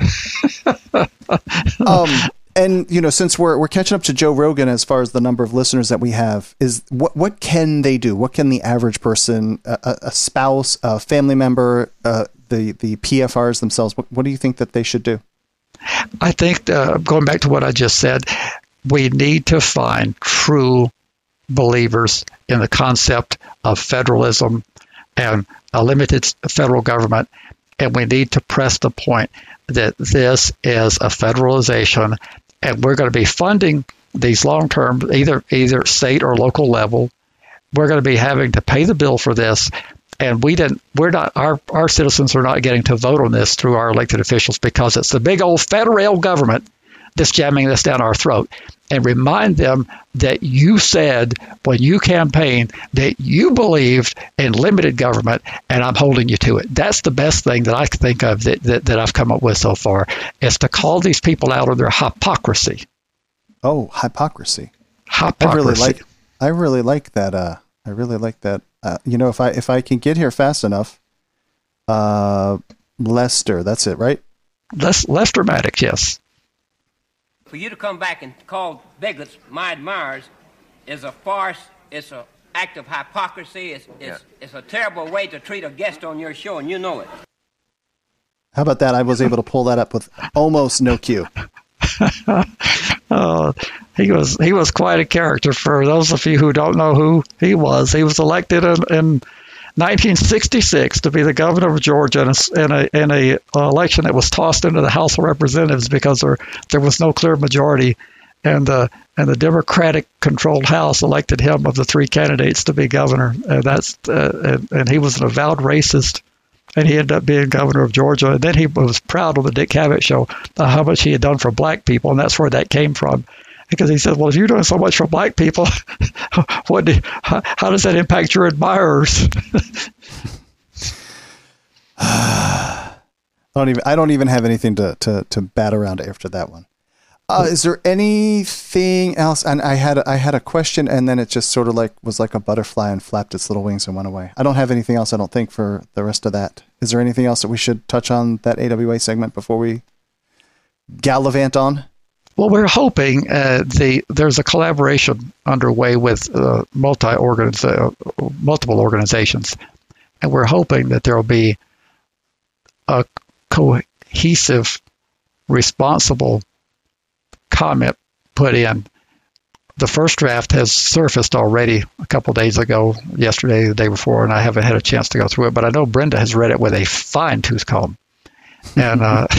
um, and, you know, since we're we're catching up to Joe Rogan as far as the number of listeners that we have, is what what can they do? What can the average person, a, a spouse, a family member, uh, the, the P F Rs themselves, what, what do you think that they should do? I think, uh, going back to what I just said, we need to find true believers in the concept of federalism and a limited federal government, and we need to press the point that this is a federalization, and we're going to be funding these long-term, either either state or local level. We're going to be having to pay the bill for this. And we didn't, we're not, our, our citizens are not getting to vote on this through our elected officials because it's the big old federal government that's jamming this down our throat. And remind them that you said when you campaigned that you believed in limited government, and I'm holding you to it. That's the best thing that I can think of that, that, that I've come up with so far, is to call these people out on their hypocrisy. Oh, hypocrisy. Hypocrisy. I really like I really like that. Uh, I really like that. Uh, you know, if I if I can get here fast enough, uh, Lester, that's it, right? Les, Lester Maddox, yes. For you to come back and call bigots my admirers is a farce. It's an act of hypocrisy. It's it's, yeah. it's a terrible way to treat a guest on your show, and you know it. How about that? I was able to pull that up with almost no cue. Oh, he was he was quite a character. For those of you who don't know who he was, he was elected in, in nineteen sixty-six to be the governor of Georgia in a in a, in a uh, election that was tossed into the House of Representatives because there there was no clear majority, and the and the Democratic-controlled House elected him of the three candidates to be governor. And that's uh, and, and he was an avowed racist. And he ended up being governor of Georgia. And then he was proud on the Dick Cavett show uh, how much he had done for black people, and that's where that came from. Because he said, well, if you're doing so much for black people, what do, how, how does that impact your admirers? I don't even I don't even have anything to, to, to bat around after that one. Uh, is there anything else? And I had a, I had a question, and then it just sort of like was like a butterfly and flapped its little wings and went away. I don't have anything else, I don't think, for the rest of that. Is there anything else that we should touch on that A W A segment before we gallivant on? Well, we're hoping uh, the there's a collaboration underway with uh, multi uh, multiple organizations, and we're hoping that there will be a cohesive, responsible comment put in. The first draft has surfaced already a couple days ago, yesterday, the day before, and I haven't had a chance to go through it, but I know Brenda has read it with a fine-tooth comb. And, uh,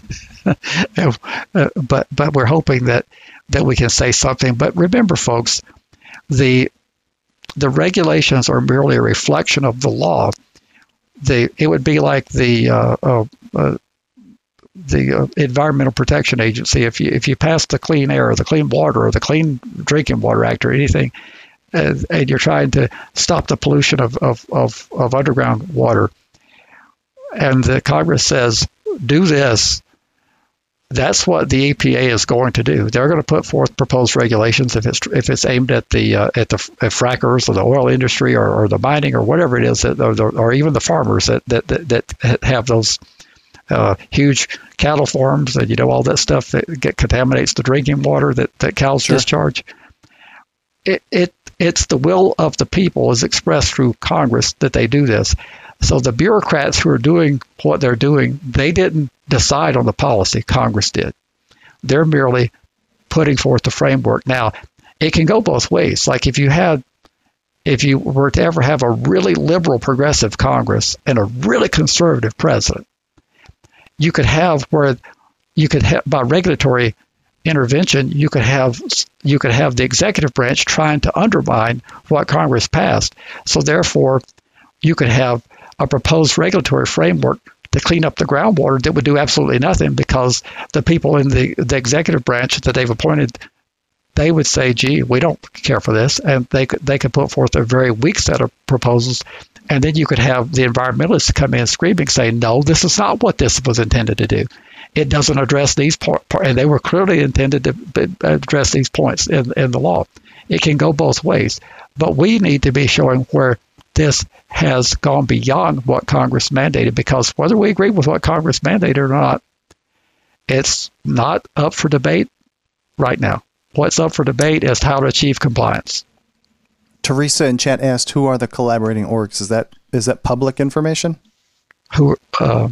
and uh, but but we're hoping that, that we can say something. But remember, folks, the the regulations are merely a reflection of the law. The it would be like the uh, uh, uh, the uh, Environmental Protection Agency. If you if you pass the Clean Air or the Clean Water or the Clean Drinking Water Act or anything, uh, and you're trying to stop the pollution of, of, of, of underground water, and the Congress says, do this, that's what the E P A is going to do. They're going to put forth proposed regulations if it's if it's aimed at the uh, at the at frackers or the oil industry or, or the mining or whatever it is, that, or, or even the farmers that that, that, that have those Uh, huge cattle farms and, you know, all that stuff that get, contaminates the drinking water that, that cows sure. discharge. It, it It's the will of the people as expressed through Congress that they do this. So the bureaucrats who are doing what they're doing, they didn't decide on the policy. Congress did. They're merely putting forth the framework. Now, it can go both ways. Like if you had, if you were to ever have a really liberal progressive Congress and a really conservative president, you could have where you could have, by regulatory intervention, you could have you could have the executive branch trying to undermine what Congress passed. So therefore, you could have a proposed regulatory framework to clean up the groundwater that would do absolutely nothing, because the people in the, the executive branch that they've appointed, they would say, gee, we don't care for this, and they could they could put forth a very weak set of proposals. And then you could have the environmentalists come in screaming, saying, no, this is not what this was intended to do. It doesn't address these points. And they were clearly intended to address these points in, in the law. It can go both ways. But we need to be showing where this has gone beyond what Congress mandated, because whether we agree with what Congress mandated or not, it's not up for debate right now. What's up for debate is how to achieve compliance. Teresa in chat asked, "Who are the collaborating orgs?" Is that is that public information? Who? Uh,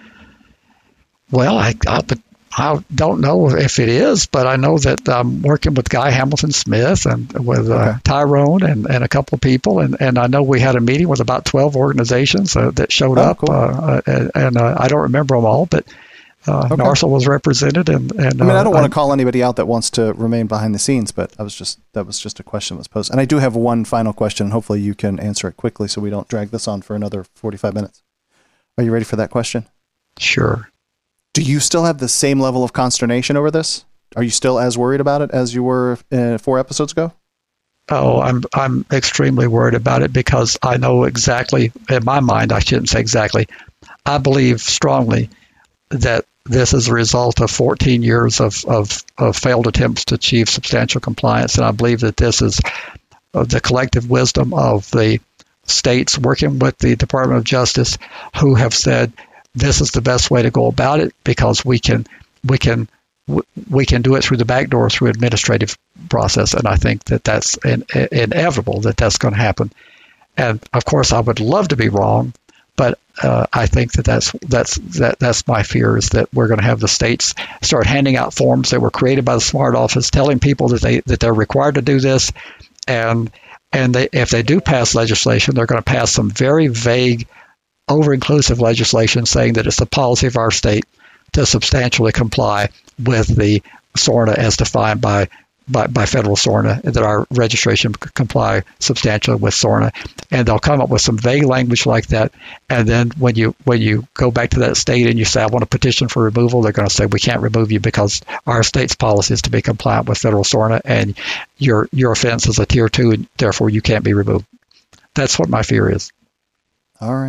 well, I, I I don't know if it is, but I know that I'm working with Guy Hamilton Smith and with uh, okay. Tyrone and, and a couple of people, and, and I know we had a meeting with about twelve organizations uh, that showed oh, up, cool. uh, and, and uh, I don't remember them all, but. Uh, okay. NARSA was represented, and, and I mean, I don't uh, want to call anybody out that wants to remain behind the scenes, but I was just that was just a question that was posed, and I do have one final question, and hopefully you can answer it quickly, so we don't drag this on for another forty-five minutes. Are you ready for that question? Sure. Do you still have the same level of consternation over this? Are you still as worried about it as you were uh, four episodes ago? Oh, I'm I'm extremely worried about it, because I know exactly, in my mind, I shouldn't say exactly, I believe strongly that this is a result of fourteen years of, of, of failed attempts to achieve substantial compliance, and I believe that this is of the collective wisdom of the states working with the Department of Justice, who have said this is the best way to go about it because we can we can we can do it through the back door through administrative process, and I think that that's in, in, inevitable that that's going to happen. And of course, I would love to be wrong, but uh, I think that that's that's that that's my fear, is that we're going to have the states start handing out forms that were created by the SMART office, telling people that they that they're required to do this, and and they, if they do pass legislation, they're going to pass some very vague, over-inclusive legislation saying that it's the policy of our state to substantially comply with the SORNA as defined by by, by federal SORNA, that our registration comply substantially with SORNA, and they'll come up with some vague language like that. And then when you when you go back to that state and you say, I want a petition for removal, they're going to say, we can't remove you because our state's policy is to be compliant with federal SORNA, and your your offense is a tier two, and therefore you can't be removed. That's what my fear is. All right.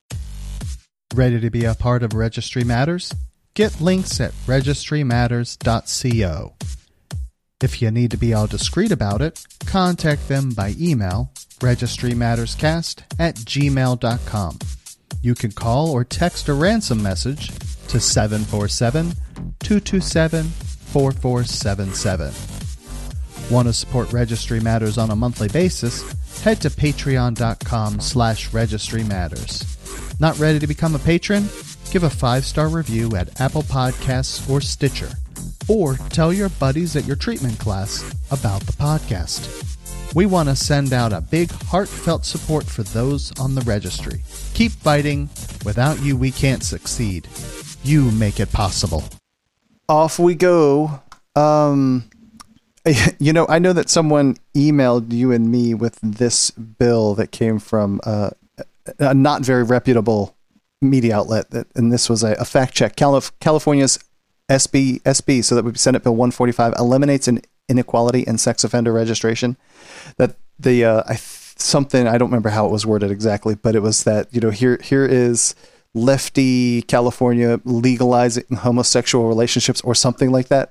Ready to be a part of Registry Matters? Get links at registry matters dot co. If you need to be all discreet about it, contact them by email, registry matters cast at gmail dot com. You can call or text a ransom message to seven four seven, two two seven, four four seven seven. Want to support Registry Matters on a monthly basis? Head to patreon.com slash registry matters. Not ready to become a patron? Give a five-star review at Apple Podcasts or Stitcher. Or tell your buddies at your treatment class about the podcast. We want to send out a big heartfelt support for those on the registry. Keep fighting. Without you, we can't succeed. You make it possible. Off we go. Um, you know, I know that someone emailed you and me with this bill that came from uh, a not very reputable media outlet, that, and this was a, a fact check. Calif- California's S B, S B, so that would be Senate Bill one forty-five, eliminates an inequality in sex offender registration. That the uh, I something I don't remember how it was worded exactly, but it was that, you know, here here is lefty California legalizing homosexual relationships or something like that.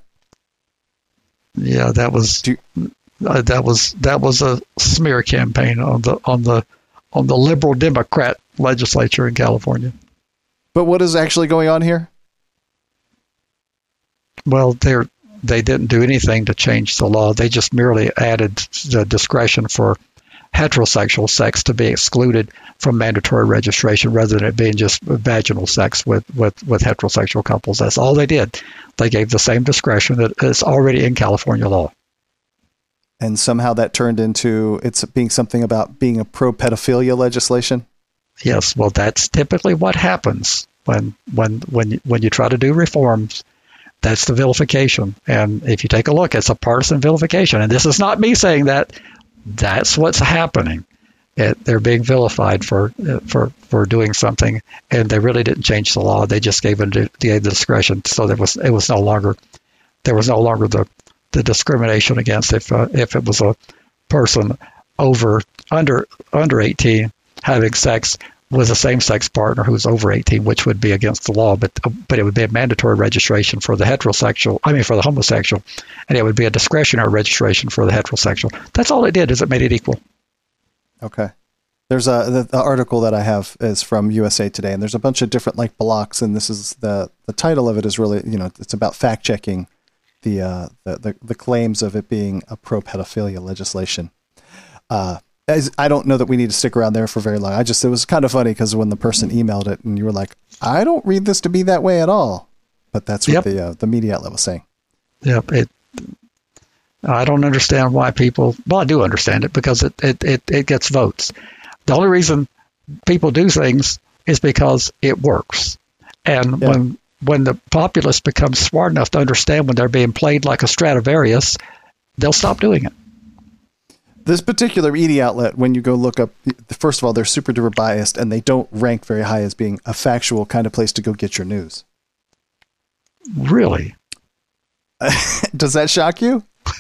Yeah, that was you, uh, that was that was a smear campaign on the on the on the liberal Democrat legislature in California. But what is actually going on here? Well, they're they didn't do anything to change the law. They just merely added the discretion for heterosexual sex to be excluded from mandatory registration rather than it being just vaginal sex with, with, with heterosexual couples. That's all they did. They gave the same discretion that is already in California law. And somehow that turned into it's being something about being a pro-pedophilia legislation? Yes, well, that's typically what happens when when when you, when you try to do reforms. That's the vilification. And if you take a look, it's a partisan vilification. And this is not me saying that. That's what's happening. It, they're being vilified for for for doing something, and they really didn't change the law. They just gave it gave the discretion, so there was it was no longer there was no longer the, the discrimination against if uh, if it was a person over under under eighteen having sex with a same-sex partner who's over eighteen, which would be against the law, but but it would be a mandatory registration for the heterosexual, I mean for the homosexual, and it would be a discretionary registration for the heterosexual. That's all it did, is it made it equal. Okay. There's a the, the article that I have is from U S A Today, and there's a bunch of different like blocks, and this is the the title of it is really, you know, it's about fact-checking the uh the the, the claims of it being a pro-pedophilia legislation. Uh As, I don't know that we need to stick around there for very long. I just, it was kind of funny because when the person emailed it and you were like, I don't read this to be that way at all. But that's what yep. the uh, the media outlet was saying. Yep. It, I don't understand why people, well, I do understand it because it, it, it, it gets votes. The only reason people do things is because it works. And yeah. when when the populace becomes smart enough to understand when they're being played like a Stradivarius, they'll stop doing it. This particular media outlet, when you go look up, first of all, they're super duper biased and they don't rank very high as being a factual kind of place to go get your news. Really? Does that shock you?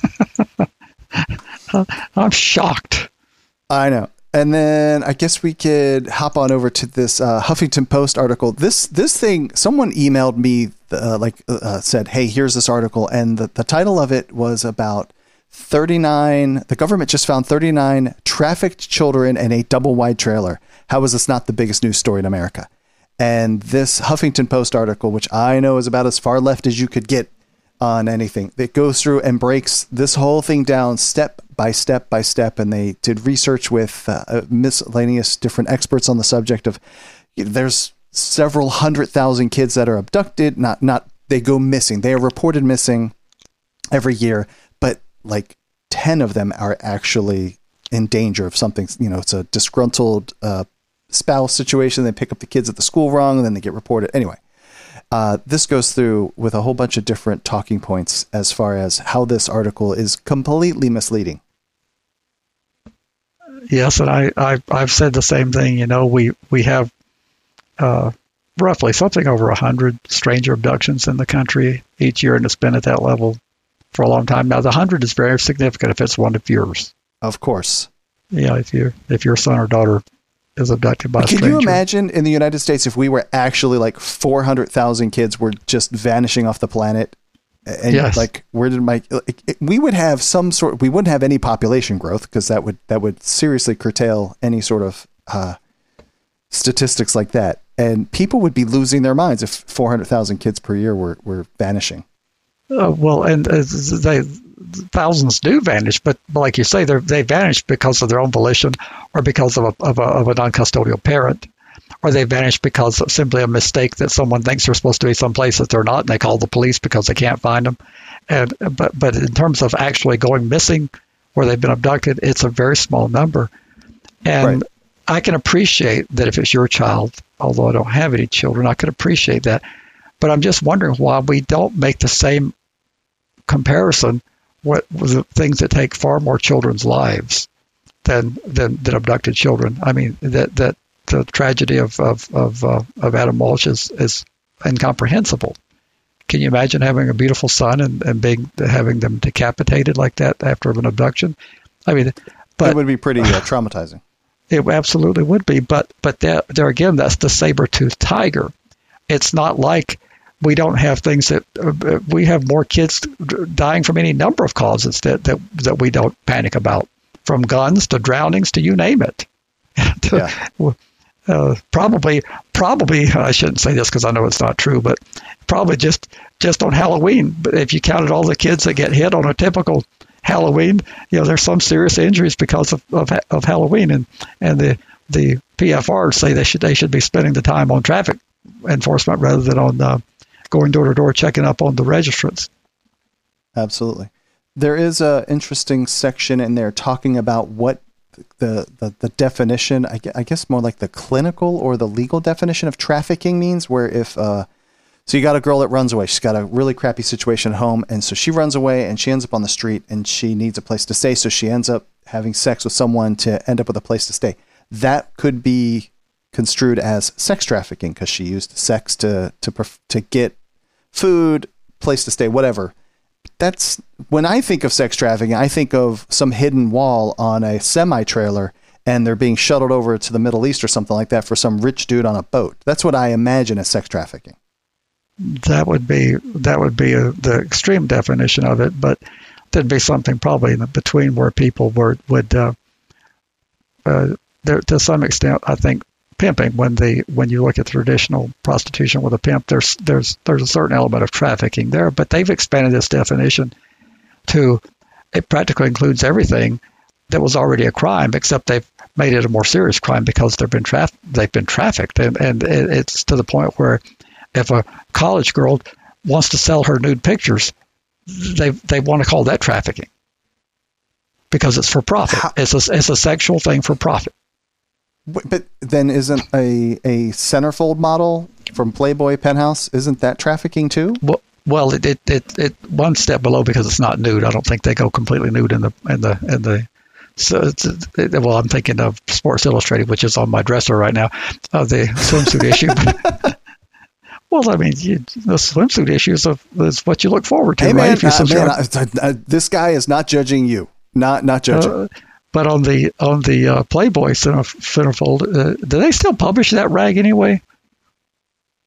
I'm shocked. I know. And then I guess we could hop on over to this uh, Huffington Post article. This this thing, someone emailed me, uh, like uh, said, hey, here's this article. And the, the title of it was about thirty-nine, the government just found thirty-nine trafficked children in a double-wide trailer. How is this not the biggest news story in America? And this Huffington Post article, which I know is about as far left as you could get on anything, that goes through and breaks this whole thing down step by step by step. And they did research with uh, miscellaneous different experts on the subject of, there's several hundred thousand kids that are abducted, not, not, they go missing. They are reported missing every year, but like ten of them are actually in danger of something. You know, it's a disgruntled uh, spouse situation. They pick up the kids at the school wrong, and then they get reported. Anyway, uh, this goes through with a whole bunch of different talking points as far as how this article is completely misleading. Yes, and I, I, I've said the same thing. You know, we, we have uh, roughly something over one hundred stranger abductions in the country each year, and it's been at that level for a long time. Now, the one hundred is very significant if it's one of yours. Of course. Yeah, if, you, if your son or daughter is abducted by a Can stranger. you imagine in the United States if we were actually like four hundred thousand kids were just vanishing off the planet? And yes. Like, where did my, like, it, we would have some sort, we wouldn't have any population growth because that would, that would seriously curtail any sort of uh, statistics like that. And people would be losing their minds if four hundred thousand kids per year were, were vanishing. Uh, well, and uh, they, thousands do vanish, but like you say, they they vanish because of their own volition, or because of a, of a of a non-custodial parent, or they vanish because of simply a mistake that someone thinks they're supposed to be someplace that they're not, and they call the police because they can't find them. And but but in terms of actually going missing, where they've been abducted, it's a very small number. And right. I can appreciate that if it's your child, although I don't have any children, I can appreciate that. But I'm just wondering why we don't make the same comparison with the things that take far more children's lives than than, than abducted children. I mean, that that the tragedy of of of, uh, of Adam Walsh is, is incomprehensible. Can you imagine having a beautiful son and, and being having them decapitated like that after an abduction? I mean, but it would be pretty uh, traumatizing. It absolutely would be. But but that, there again, that's the saber-toothed tiger. It's not like we don't have things that uh, we have more kids dying from any number of causes that, that, that we don't panic about, from guns to drownings to you name it. Yeah. uh, probably, probably I shouldn't say this because I know it's not true, but probably just just on Halloween. But if you counted all the kids that get hit on a typical Halloween, you know, there's some serious injuries because of of, of Halloween, and and the the P F Rs say they should they should be spending the time on traffic enforcement rather than on uh, going door to door checking up on the registrants. Absolutely. There is a interesting section in there talking about what the the, the definition, I guess more like the clinical or the legal definition of trafficking means, where if uh so you got a girl that runs away, she's got a really crappy situation at home, and so she runs away and she ends up on the street and she needs a place to stay, so she ends up having sex with someone to end up with a place to stay. That could be construed as sex trafficking because she used sex to to to get food, place to stay, whatever. That's when I think of sex trafficking, I think of some hidden wall on a semi trailer and they're being shuttled over to the Middle East or something like that for some rich dude on a boat. That's what I imagine as sex trafficking. That would be that would be a, the extreme definition of it, but there'd be something probably in the between where people were, would uh, uh, there to some extent, I think, pimping. When the when you look at traditional prostitution with a pimp, there's there's there's a certain element of trafficking there, but they've expanded this definition to it practically includes everything that was already a crime, except they've made it a more serious crime because they've been traf- they've been trafficked, and and it's to the point where if a college girl wants to sell her nude pictures, they they want to call that trafficking because it's for profit. How? It's a it's a sexual thing for profit. But then isn't a, a centerfold model from Playboy Penthouse, isn't that trafficking too? Well, well, it, it, it, it one step below because it's not nude. I don't think they go completely nude in the, in the, in the, so it's, it, well, I'm thinking of Sports Illustrated, which is on my dresser right now, uh, the swimsuit issue. Well, I mean, you, the swimsuit issue is, a, is what you look forward to, hey, right? Man, uh, man I, I, I, this guy is not judging you. Not, not judging. Uh, But on the on the uh, Playboy centerfold, uh, do they still publish that rag anyway?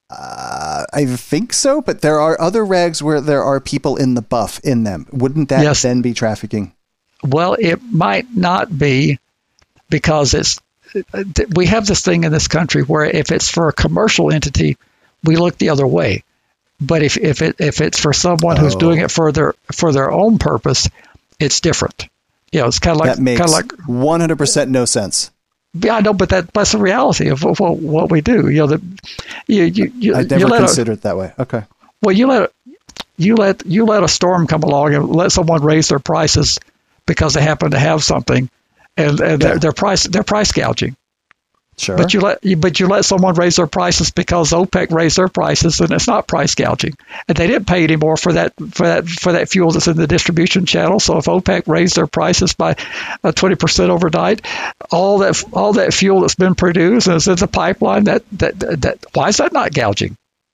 Uh, I think so, but there are other rags where there are people in the buff in them. Wouldn't that Yes. then be trafficking? Well, it might not be, because it's we have this thing in this country where if it's for a commercial entity, we look the other way. But if if it if it's for someone who's Oh. doing it for their for their own purpose, it's different. You know, it's kind of like That makes kind of like one hundred percent no sense. yeah, I know, but that that's the reality of what, what we do. You know, the you you you, I you never let a, considered it that way. Okay. well, you let you let you let a storm come along and let someone raise their prices because they happen to have something, and, and Yeah. their, their price they're price gouging. Sure. But you let you, but you let someone raise their prices because OPEC raised their prices, and it's not price gouging. And they didn't pay any more for that for that for that fuel that's in the distribution channel. So if OPEC raised their prices by uh, twenty percent overnight, all that all that fuel that's been produced and is in the pipeline, that that that why is that not gouging?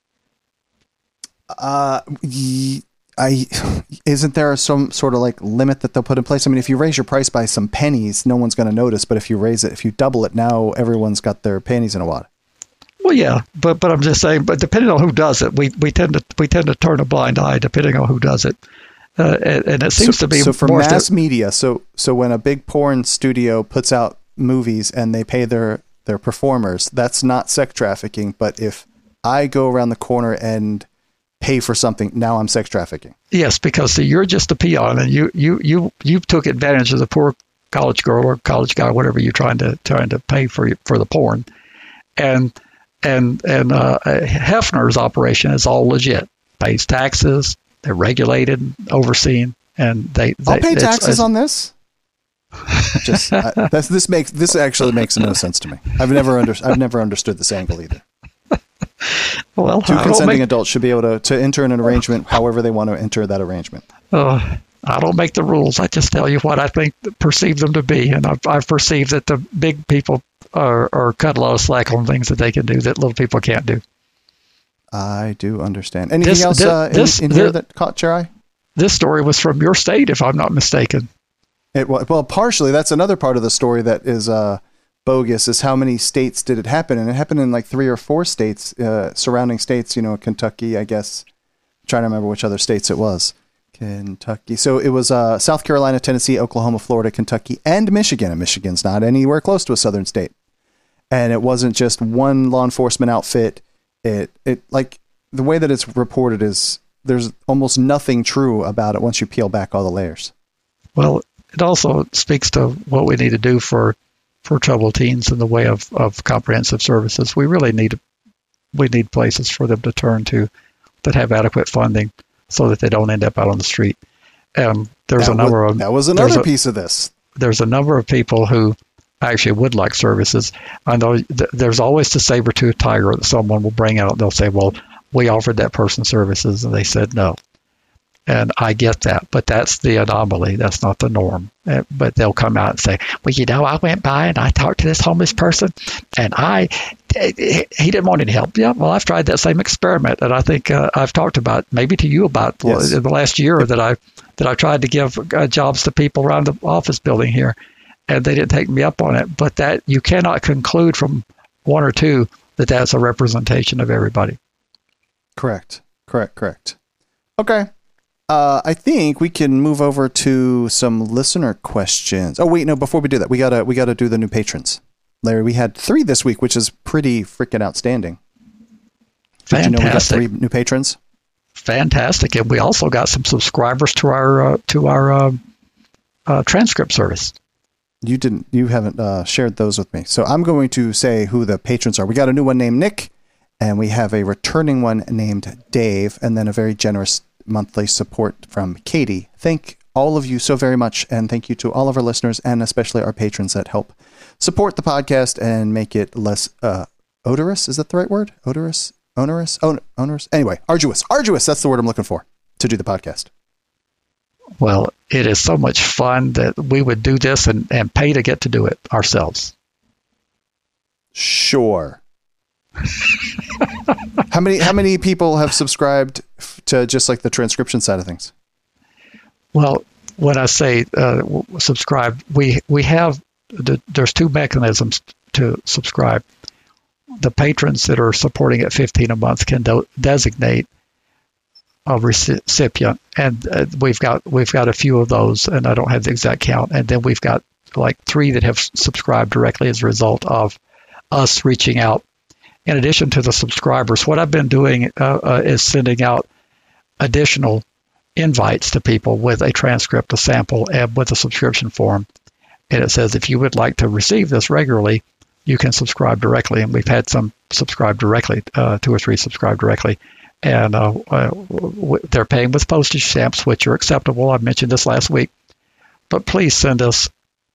Uh, y- I isn't there some sort of like limit that they'll put in place? I mean, if you raise your price by some pennies, no one's going to notice. But if you raise it, if you double it, now everyone's got their panties in a wad. Well, yeah, but but I'm just saying. But depending on who does it, we, we tend to we tend to turn a blind eye depending on who does it, uh, and, and it seems so, to be so for more mass th- media. So so when a big porn studio puts out movies and they pay their their performers, that's not sex trafficking. But if I go around the corner and pay for something, now I'm sex trafficking. Yes, because you're just a peon, and you you you you took advantage of the poor college girl or college guy, whatever you're trying to trying to pay for for the porn, and and and uh, Hefner's operation is all legit, pays taxes, they're regulated, overseen, and they. they I'll pay it's- taxes it's- on this. Just I, that's this makes this actually makes no sense to me. I've never under, I've never understood this angle either. Well, Two I don't consenting make, adults should be able to, to enter an arrangement however they want to enter that arrangement. uh, I don't make the rules. I just tell you what I think, perceive them to be, and I've, I've perceived that the big people are, are cut a lot of slack on things that they can do that little people can't do. I do understand. Anything This- else thi- uh, in, this- in here thi- that caught your eye? This story was from your state, if I'm not mistaken. It wa- well, partially. That's another part of the story that is uh, bogus. Is how many states did it happen? And it happened in like three or four states, uh, surrounding states. You know, Kentucky, I guess. I'm trying to remember which other states it was. Kentucky. So it was uh, South Carolina, Tennessee, Oklahoma, Florida, Kentucky, and Michigan. And Michigan's not anywhere close to a southern state. And it wasn't just one law enforcement outfit. It it like the way that it's reported is there's almost nothing true about it once you peel back all the layers. Well, it also speaks to what we need to do for for troubled teens in the way of, of comprehensive services. We really need we need places for them to turn to that have adequate funding so that they don't end up out on the street. Um, there's that a number was, of that was there's another a- piece of this. there's a number of people who actually would like services. I know th- there's always the saber-toothed tiger that someone will bring out. They'll say, well, we offered that person services, and they said no. And I get that, but that's the anomaly. That's not the norm. Uh, But they'll come out and say, well, you know, I went by and I talked to this homeless person, and I he didn't want any help. Yeah, well, I've tried that same experiment, and I think uh, I've talked about, maybe to you about Yes. in the last year that I that I tried to give uh, jobs to people around the office building here, and they didn't take me up on it. But that you cannot conclude from one or two that that's a representation of everybody. Correct. Correct. Correct. Okay. Uh, I think we can move over to some listener questions. Oh wait, no. Before we do that, we gotta we gotta do the new patrons. Larry, we had three this week, which is pretty freaking outstanding. Did you know we got Fantastic. three new patrons? Fantastic, and we also got some subscribers to our uh, to our uh, uh, transcript service. You didn't. You haven't uh, shared those with me. So I'm going to say who the patrons are. We got a new one named Nick, and we have a returning one named Dave, and then a very generous monthly support from Katie. Thank all of you so very much, and thank you to all of our listeners, and especially our patrons that help support the podcast and make it less uh, odorous. Is that the right word? Odorous? Onerous? Oh, onerous? Anyway, arduous. Arduous, that's the word I'm looking for to do the podcast. Well, it is so much fun that we would do this and, and pay to get to do it ourselves. Sure. How many how many people have subscribed f- to just like the transcription side of things? Well, when I say uh, w- subscribe, we we have the, there's two mechanisms to subscribe. the patrons that are supporting at fifteen a month can do- designate a recipient, and uh, we've got we've got a few of those, and I don't have the exact count. And then we've got like three that have subscribed directly as a result of us reaching out. In addition to the subscribers, what I've been doing uh, uh, is sending out additional invites to people with a transcript, a sample, and with a subscription form. And it says, if you would like to receive this regularly, you can subscribe directly. And we've had some subscribe directly, uh, two or three subscribe directly. And uh, uh, w- they're paying with postage stamps, which are acceptable. I mentioned this last week. But please send us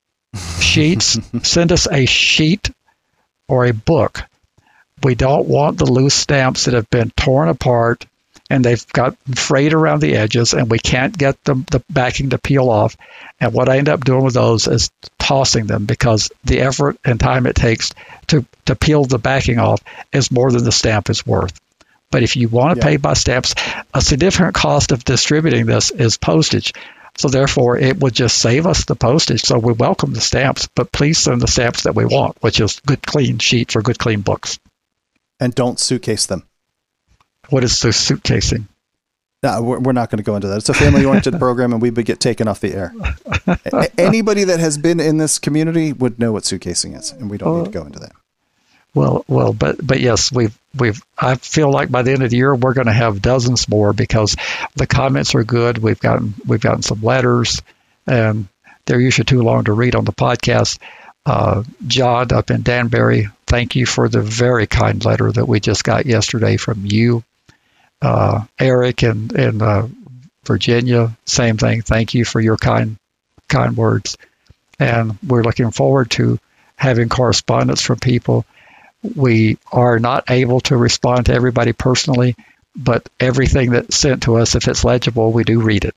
sheets. Send us a sheet or a book. We don't want the loose stamps that have been torn apart and they've got frayed around the edges, and we can't get the, the backing to peel off. And what I end up doing with those is tossing them, because the effort and time it takes to, to peel the backing off is more than the stamp is worth. But if you want to yeah. pay by stamps, a significant cost of distributing this is postage. So therefore, it would just save us the postage. So we welcome the stamps, but please send the stamps that we want, which is good, clean sheets or good, clean books. And don't suitcase them. What is the suitcasing? No, we're, we're not going to go into that. It's a family-oriented program, and we would get taken off the air. A- anybody that has been in this community would know what suitcasing is, and we don't uh, need to go into that. Well, well, but but yes, we've we've. I feel like by the end of the year we're going to have dozens more, because the comments are good. We've gotten we've gotten some letters, and they're usually too long to read on the podcast. Uh, John up in Danbury, thank you for the very kind letter that we just got yesterday from you. Uh, Eric in, in uh, Virginia, same thing. Thank you for your kind kind words. And we're looking forward to having correspondence from people. We are not able to respond to everybody personally, but everything that's sent to us, if it's legible, we do read it.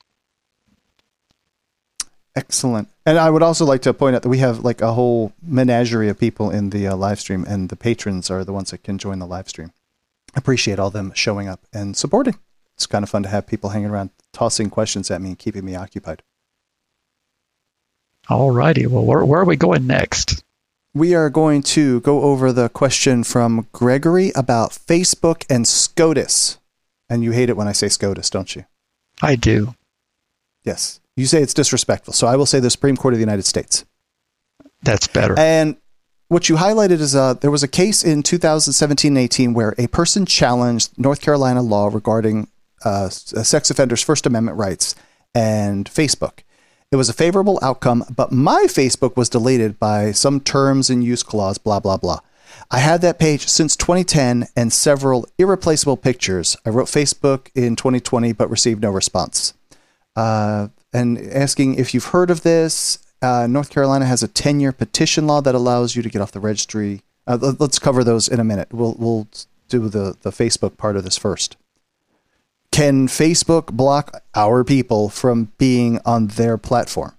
Excellent. And I would also like to point out that we have like a whole menagerie of people in the uh, live stream, and the patrons are the ones that can join the live stream. I appreciate all them showing up and supporting. It's kind of fun to have people hanging around, tossing questions at me and keeping me occupied. All righty. Well, where, where are we going next? We are going to go over the question from Gregory about Facebook and SCOTUS. And you hate it when I say SCOTUS, don't you? I do. Yes. You say it's disrespectful, so I will say the Supreme Court of the United States. That's better. And what you highlighted is uh, there was a case in two thousand seventeen eighteen where a person challenged North Carolina law regarding uh, sex offenders' First Amendment rights and Facebook. It was a favorable outcome, but my Facebook was deleted by some terms and use clause, blah, blah, blah. I had that page since twenty ten and several irreplaceable pictures. I wrote Facebook in twenty twenty, but received no response. Uh, and asking if you've heard of this. Uh, North Carolina has a ten-year petition law that allows you to get off the registry. Uh, let's cover those in a minute. We'll we'll do the, the Facebook part of this first. Can Facebook block our people from being on their platform?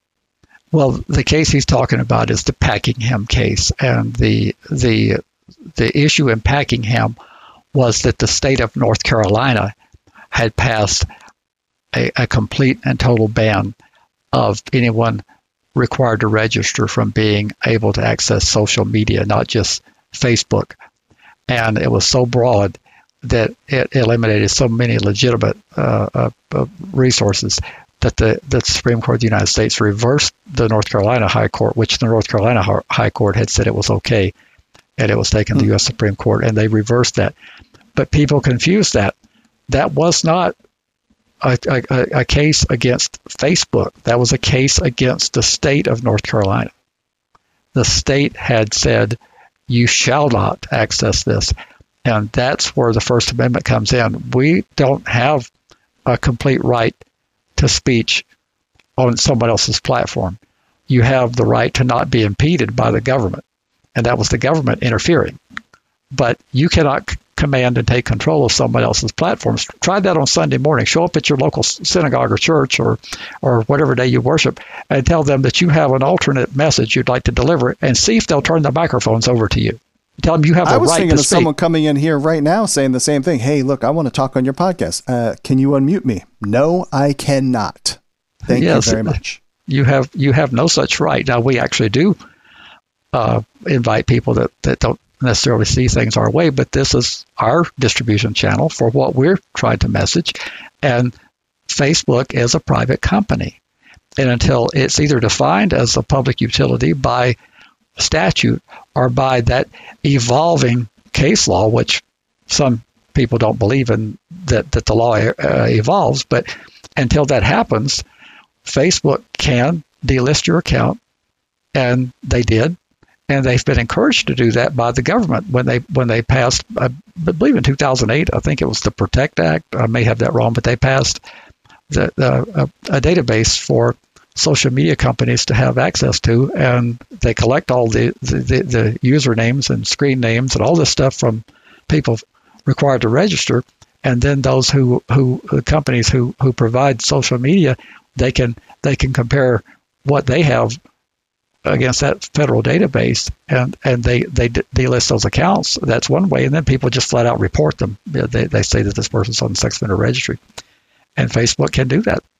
Well, the case he's talking about is the Packingham case, and the the the issue in Packingham was that the state of North Carolina had passed a, a complete and total ban of anyone required to register from being able to access social media, not just Facebook. And it was so broad that it eliminated so many legitimate uh, uh, resources that the, the Supreme Court of the United States reversed the North Carolina High Court, which the North Carolina High Court had said it was okay, and it was taken to the U S Supreme Court, and they reversed that. But people confused that. That was not A, a, a case against Facebook. That was a case against the state of North Carolina. The state had said, you shall not access this. And that's where the First Amendment comes in. We don't have a complete right to speech on someone else's platform. You have the right to not be impeded by the government. And that was the government interfering. But you cannot c- command and take control of someone else's platforms. Try that on Sunday morning. Show up at your local synagogue or church or, or whatever day you worship and tell them that you have an alternate message you'd like to deliver, and see if they'll turn the microphones over to you. Tell them you have a right to speak. I was thinking of someone coming in here right now saying the same thing. Hey, look, I want to talk on your podcast. Uh, can you unmute me? No, I cannot. Thank yes, you very much. You have you have no such right. Now, we actually do uh, invite people that, that don't necessarily see things our way, but this is our distribution channel for what we're trying to message. And Facebook is a private company. And until it's either defined as a public utility by statute or by that evolving case law, which some people don't believe in, that, that the law uh, evolves, but until that happens, Facebook can delist your account, and they did, and they've been encouraged to do that by the government when they when they passed, I believe in two thousand eight, I think it was the PROTECT Act. I may have that wrong, but they passed the, uh, a, a database for social media companies to have access to, and they collect all the, the, the, the usernames and screen names and all this stuff from people required to register, and then those who who the companies who who provide social media, they can they can compare what they have against that federal database, and and they they delist those accounts. That's one way, and then people just flat out report them. They they say that this person's on the sex offender registry, and Facebook can do that.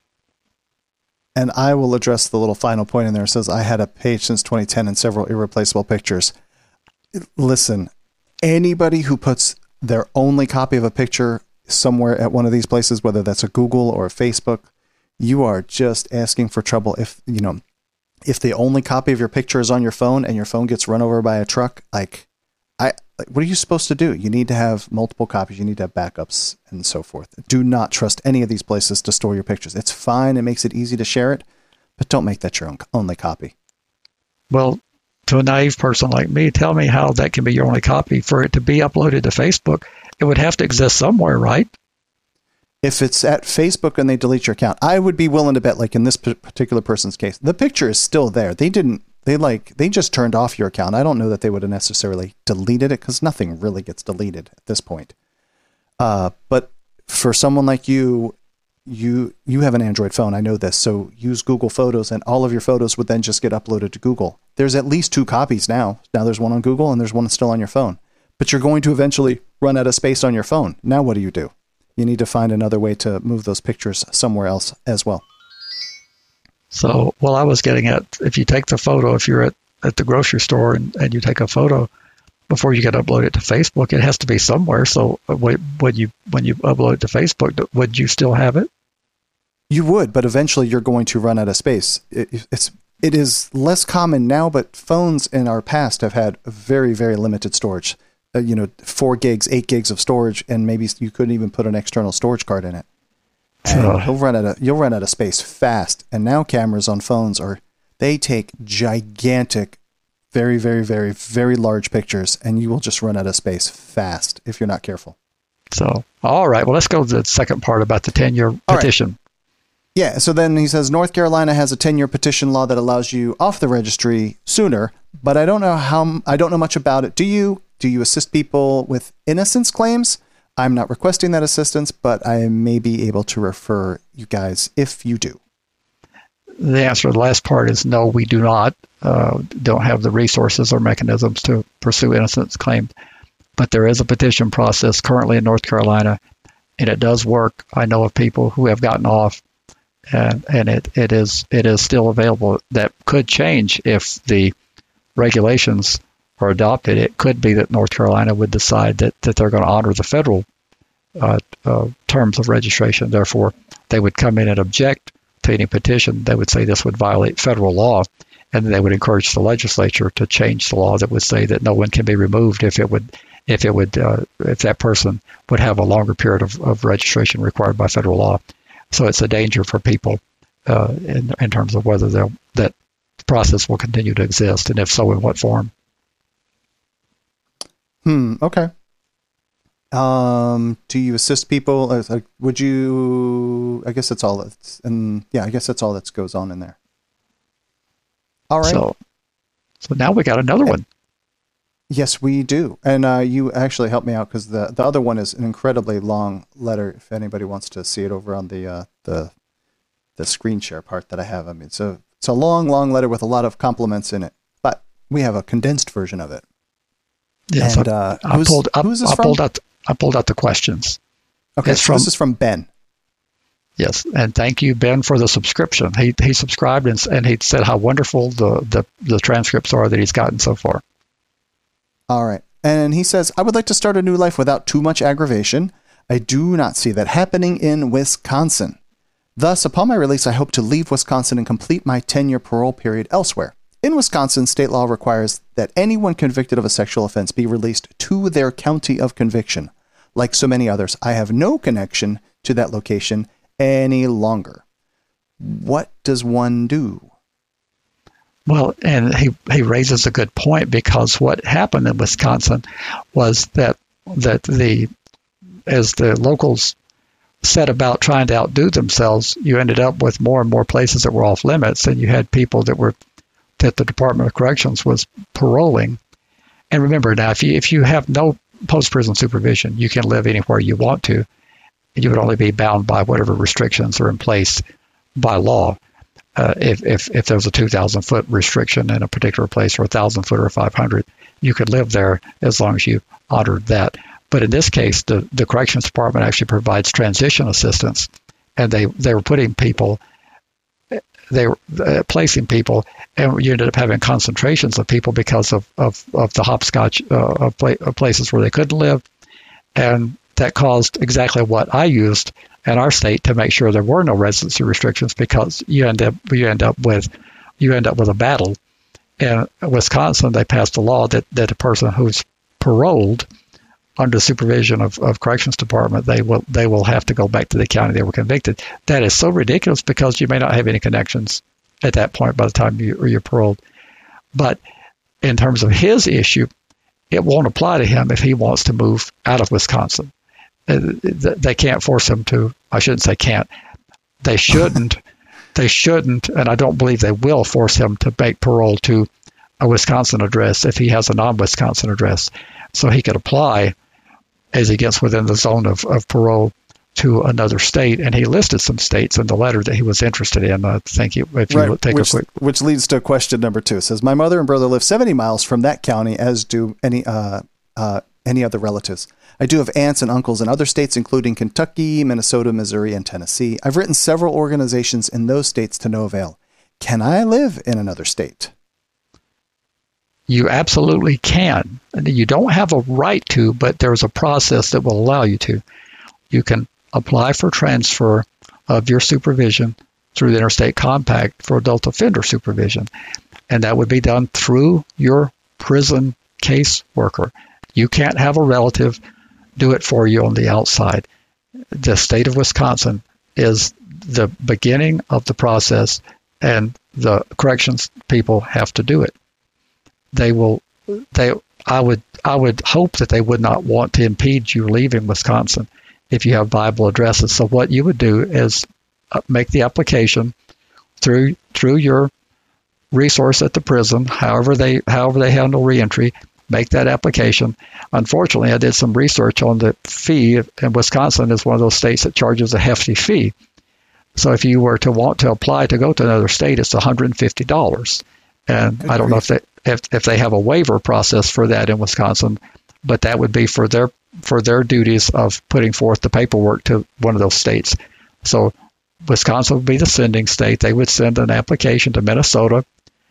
And I will address the little final point in there. It says, I had a page since twenty ten and several irreplaceable pictures. Listen, anybody who puts their only copy of a picture somewhere at one of these places, whether that's a Google or a Facebook, you are just asking for trouble. If, you know, if the only copy of your picture is on your phone and your phone gets run over by a truck, like, I, like, what are you supposed to do? You need to have multiple copies. You need to have backups and so forth. Do not trust any of these places to store your pictures. It's fine. It makes it easy to share it, but don't make that your own only copy. Well, to a naive person like me, tell me how that can be your only copy. For it to be uploaded to Facebook, it would have to exist somewhere, right? If it's at Facebook and they delete your account, I would be willing to bet, like in this particular person's case, the picture is still there. They didn't, they like, they just turned off your account. I don't know that they would have necessarily deleted it, because nothing really gets deleted at this point. Uh, but for someone like you, you, you have an Android phone. I know this. So use Google Photos, and all of your photos would then just get uploaded to Google. There's at least two copies now. Now there's one on Google and there's one still on your phone, but you're going to eventually run out of space on your phone. Now, what do you do? You need to find another way to move those pictures somewhere else as well. So, well, I was getting at, if you take the photo, if you're at, at the grocery store and, and you take a photo before you get upload it to Facebook, it has to be somewhere. So when you when you upload it to Facebook, would you still have it? You would, but eventually you're going to run out of space. It, it's it is less common now, but phones in our past have had very, very limited storage. Uh, you know, four gigs, eight gigs of storage, and maybe you couldn't even put an external storage card in it. And uh, you'll run out of you'll run out of space fast. And now cameras on phones are they take gigantic, very, very, very, very large pictures, and you will just run out of space fast if you're not careful. So, all right. Well, let's go to the second part about the ten-year petition. Right. Yeah. So then he says North Carolina has a ten-year petition law that allows you off the registry sooner, but I don't know how. I don't know much about it. Do you? Do you assist people with innocence claims? I'm not requesting that assistance, but I may be able to refer you guys if you do. The answer to the last part is no, we do not. Uh, don't have the resources or mechanisms to pursue innocence claims. But there is a petition process currently in North Carolina, and it does work. I know of people who have gotten off, and, and it, it is it is still available. That could change if the regulations are adopted. It could be that North Carolina would decide that, that they're going to honor the federal uh, uh, terms of registration. Therefore, they would come in and object to any petition. They would say this would violate federal law, and then they would encourage the legislature to change the law that would say that no one can be removed if it would if it would uh, if that person would have a longer period of, of registration required by federal law. So it's a danger for people uh, in in terms of whether they'll that process will continue to exist, and if so, in what form. Hmm. Okay. Um, do you assist people? Uh, would you? I guess that's all. That's and yeah, I guess that's all that goes on in there. All right. So, so now we got another one. Yes, we do. And uh, you actually helped me out because the the other one is an incredibly long letter. If anybody wants to see it over on the uh, the the screen share part that I have, I mean, so it's a long, long letter with a lot of compliments in it. But we have a condensed version of it. Yes, and, I, uh, I pulled. I, who's this I from? pulled out. I pulled out the questions. Okay, it's so from, this is from Ben. Yes, and thank you, Ben, for the subscription. He he subscribed and and he said how wonderful the, the, the transcripts are that he's gotten so far. All right. And he says, I would like to start a new life without too much aggravation. I do not see that happening in Wisconsin. Thus, upon my release, I hope to leave Wisconsin and complete my ten-year parole period elsewhere. In Wisconsin, state law requires that anyone convicted of a sexual offense be released to their county of conviction. Like so many others, I have no connection to that location any longer. What does one do? Well, and he, he raises a good point, because what happened in Wisconsin was that that the as the locals set about trying to outdo themselves, you ended up with more and more places that were off limits, and you had people that were that the Department of Corrections was paroling. And remember, now, if you if you have no post-prison supervision, you can live anywhere you want to. You would only be bound by whatever restrictions are in place by law. Uh, if, if if there was a two thousand foot restriction in a particular place, or a one thousand foot or five hundred, you could live there as long as you honored that. But in this case, the, the Corrections Department actually provides transition assistance, and they, they were putting people, they were uh, placing people, and you ended up having concentrations of people because of, of, of the hopscotch uh, of, pla- of places where they couldn't live. And that caused exactly what I used in our state to make sure there were no residency restrictions, because you end up you end up with you end up with a battle. In Wisconsin, they passed a law that, that a person who's paroled under supervision of, of Corrections Department, they will they will have to go back to the county they were convicted. That is so ridiculous, because you may not have any connections at that point by the time you, or you're paroled. But in terms of his issue, it won't apply to him if he wants to move out of Wisconsin. They can't force him to. I shouldn't say can't. They shouldn't. They shouldn't, and I don't believe they will force him to make parole to a Wisconsin address if he has a non-Wisconsin address. So he could apply as he gets within the zone of, of parole to another state. And he listed some states in the letter that he was interested in. I think you, if you right, take which, a quick... Which leads to question number two. It says, my mother and brother live seventy miles from that county, as do any uh, uh, any other relatives. I do have aunts and uncles in other states, including Kentucky, Minnesota, Missouri, and Tennessee. I've written several organizations in those states to no avail. Can I live in another state? You absolutely can. You don't have a right to, but there's a process that will allow you to. You can apply for transfer of your supervision through the Interstate Compact for adult offender supervision, and that would be done through your prison case worker. You can't have a relative do it for you on the outside. The state of Wisconsin is the beginning of the process, and the corrections people have to do it. They will. They. I would. I would hope that they would not want to impede you leaving Wisconsin if you have viable addresses. So what you would do is make the application through through your resource at the prison, however they however they handle reentry. Make that application. Unfortunately, I did some research on the fee, and Wisconsin is one of those states that charges a hefty fee. So if you were to want to apply to go to another state, it's one hundred fifty dollars. And Good I don't grief. know if they if, if they have a waiver process for that in Wisconsin, but that would be for their for their duties of putting forth the paperwork to one of those states. So Wisconsin would be the sending state. They would send an application to Minnesota,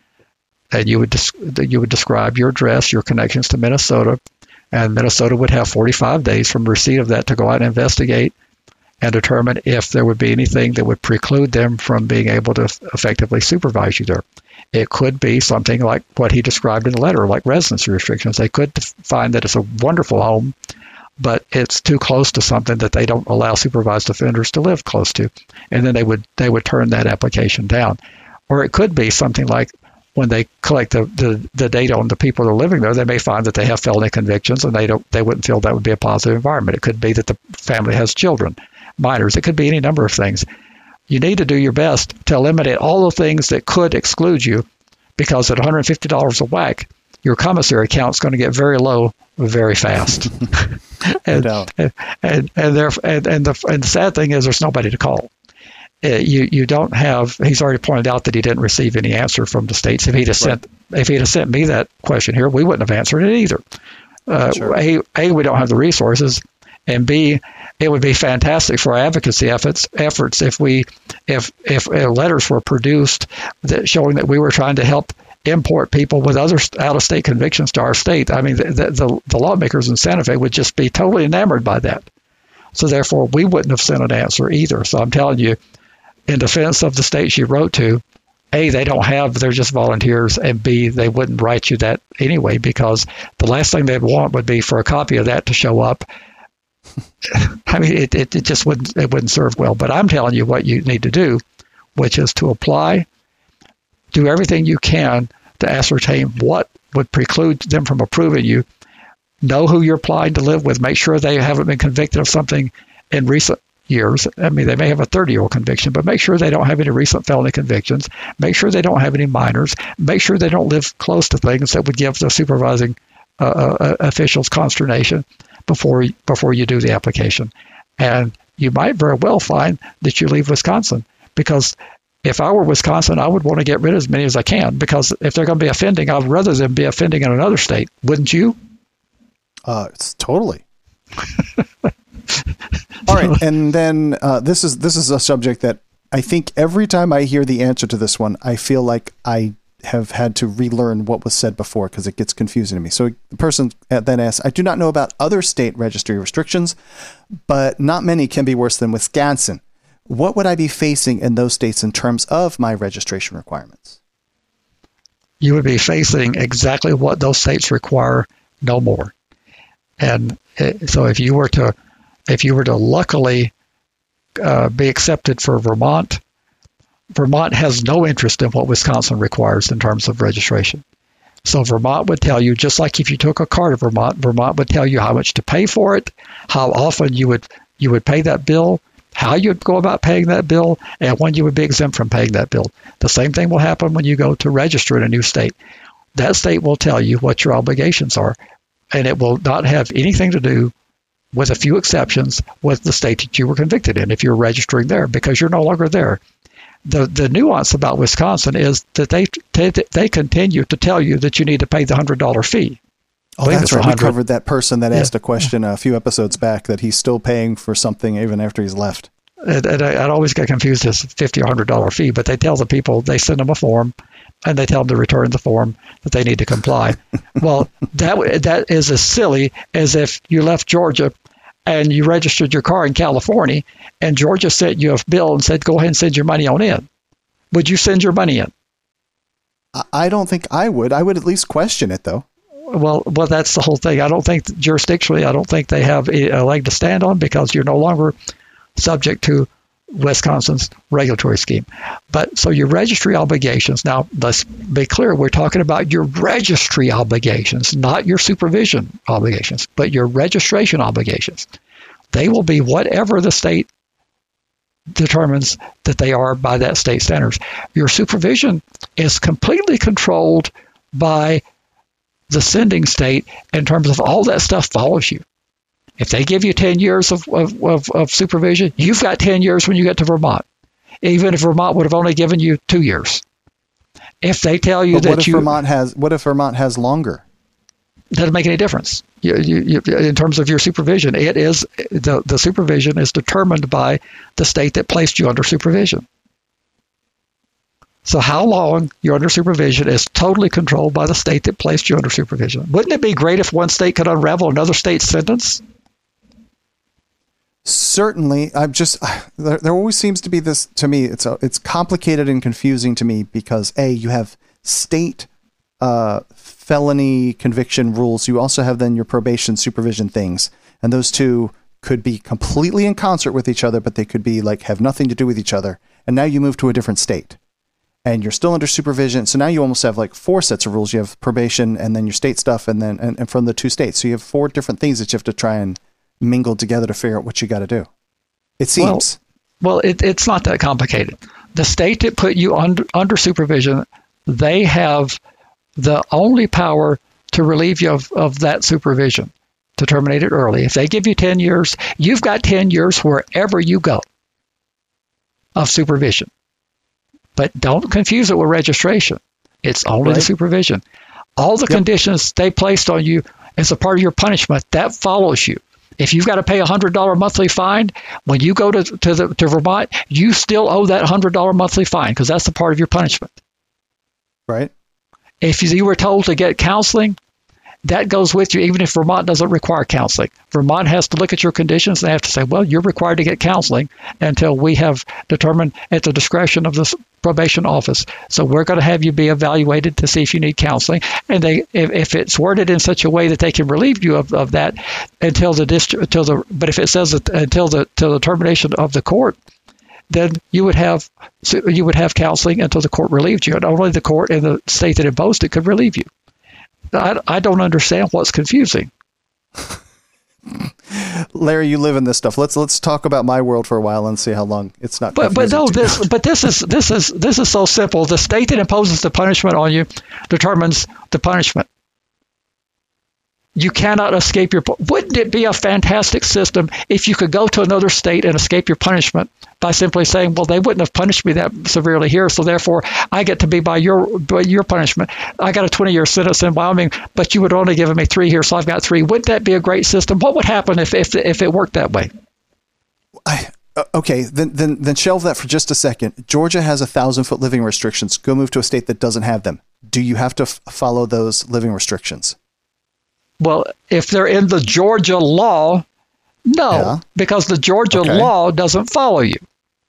and you would des- you would describe your address, your connections to Minnesota, and Minnesota would have forty-five days from receipt of that to go out and investigate and determine if there would be anything that would preclude them from being able to effectively supervise you there. It could be something like what he described in the letter, like residency restrictions. They could find that it's a wonderful home, but it's too close to something that they don't allow supervised offenders to live close to, and then they would they would turn that application down. Or it could be something like when they collect the, the, the data on the people that are living there, they may find that they have felony convictions, and they don't they wouldn't feel that would be a positive environment. It could be that the family has children, minors. It could be any number of things. You need to do your best to eliminate all the things that could exclude you, because at one hundred fifty dollars a whack, your commissary account is going to get very low very fast. and, and, and, and, there, and, and, the, and the sad thing is there's nobody to call. Uh, you you don't have. He's already pointed out that he didn't receive any answer from the states. If he'd have sent right. if he'd have sent me that question here, we wouldn't have answered it either. Uh, sure. A, A, we don't have the resources, and B, it would be fantastic for our advocacy efforts efforts if we if if uh, letters were produced that showing that we were trying to help import people with other out-of-state convictions to our state. I mean, the, the, the lawmakers in Santa Fe would just be totally enamored by that. So therefore, we wouldn't have sent an answer either. So I'm telling you, in defense of the states you wrote to, A, they don't have, they're just volunteers, and B, they wouldn't write you that anyway, because the last thing they'd want would be for a copy of that to show up. I mean, it, it, it just wouldn't, it wouldn't serve well. But I'm telling you what you need to do, which is to apply, do everything you can to ascertain what would preclude them from approving you. Know who you're applying to live with. Make sure they haven't been convicted of something in recent years. I mean, they may have a thirty-year-old conviction, but make sure they don't have any recent felony convictions. Make sure they don't have any minors. Make sure they don't live close to things that would give the supervising uh, uh, officials consternation before before you do the application. And you might very well find that you leave Wisconsin, because if I were Wisconsin, I would want to get rid of as many as I can, because if they're going to be offending, I'd rather them be offending in another state. Wouldn't you? Uh, it's totally. All right, and then uh, this is this is a subject that I think every time I hear the answer to this one, I feel like I have had to relearn what was said before, because it gets confusing to me. So the person then asks, I do not know about other state registry restrictions, but not many can be worse than Wisconsin. What would I be facing in those states in terms of my registration requirements? You would be facing exactly what those states require, no more. And so if you were to, if you were to luckily uh, be accepted for Vermont, Vermont has no interest in what Wisconsin requires in terms of registration. So Vermont would tell you, just like if you took a car to Vermont, Vermont would tell you how much to pay for it, how often you would you would pay that bill, how you'd go about paying that bill, and when you would be exempt from paying that bill. The same thing will happen when you go to register in a new state. That state will tell you what your obligations are, and it will not have anything to do, with a few exceptions, with the state that you were convicted in if you're registering there, because you're no longer there. The the nuance about Wisconsin is that they they, they continue to tell you that you need to pay the one hundred dollars fee. Oh, that's right. We covered that person that yeah. asked a question a few episodes back, that he's still paying for something even after he's left. And, and I, I'd always get confused as fifty dollars or one hundred dollars fee, but they tell the people, they send them a form, and they tell them to return the form that they need to comply. Well, that that is as silly as if you left Georgia and you registered your car in California, and Georgia sent you a bill and said, go ahead and send your money on in. Would you send your money in? I don't think I would. I would at least question it, though. Well, well, that's the whole thing. I don't think jurisdictionally, I don't think they have a leg to stand on, because you're no longer subject to Wisconsin's regulatory scheme. But so your registry obligations, now let's be clear, we're talking about your registry obligations, not your supervision obligations, but your registration obligations. They will be whatever the state determines that they are by that state standards. Your supervision is completely controlled by the sending state in terms of all that stuff follows you. If they give you ten years of, of, of, of supervision, you've got ten years when you get to Vermont, even if Vermont would have only given you two years. If they tell you but that what if you... Vermont has, what if Vermont has longer? Doesn't make any difference. You, you, you, in terms of your supervision, it is the, the supervision is determined by the state that placed you under supervision. So how long you're under supervision is totally controlled by the state that placed you under supervision. Wouldn't it be great if one state could unravel another state's sentence? Certainly. I'm just, there, there always seems to be this, to me, it's a, it's complicated and confusing to me, because A, you have state uh, felony conviction rules. You also have then your probation supervision things. And those two could be completely in concert with each other, but they could be like, have nothing to do with each other. And now you move to a different state, and you're still under supervision. So now you almost have like four sets of rules. You have probation, and then your state stuff, and then and, and from the two states. So you have four different things that you have to try and mingle together to figure out what you got to do. It seems. Well, well it, it's not that complicated. The state that put you under, under supervision, they have the only power to relieve you of, of that supervision, to terminate it early. If they give you ten years, you've got ten years wherever you go of supervision. But don't confuse it with registration. It's only right. the supervision. All the yep. conditions they placed on you as a part of your punishment, that follows you. If you've got to pay a one hundred dollars monthly fine, when you go to to, the, to Vermont, you still owe that one hundred dollars monthly fine, because that's a part of your punishment. Right. if you were told to get counseling, that goes with you, even if Vermont doesn't require counseling. Vermont has to look at your conditions. They have to say, well, you're required to get counseling until we have determined at the discretion of the probation office. So we're going to have you be evaluated to see if you need counseling. And they, if, if it's worded in such a way that they can relieve you of, of that until the district, until the, but if it says that until the, till the termination of the court, then you would have you would have counseling until the court relieved you. And only the court in the state that imposed it could relieve you. I, I don't understand what's confusing. Larry, you live in this stuff. Let's let's talk about my world for a while and see how long it's not. But but no, this but this is this is this is so simple. The state that imposes the punishment on you determines the punishment. You cannot escape your. Wouldn't it be a fantastic system if you could go to another state and escape your punishment by simply saying, "Well, they wouldn't have punished me that severely here, so therefore I get to be by your by your punishment. I got a twenty-year sentence in Wyoming, but you would only given me three here, so I've got three." Wouldn't that be a great system? What would happen if if if it worked that way? I, uh, okay, then then then shelve that for just a second. Georgia has a thousand foot living restrictions. Go move to a state that doesn't have them. Do you have to f- follow those living restrictions? Well, if they're in the Georgia law, no, yeah. because the Georgia okay. law doesn't follow you.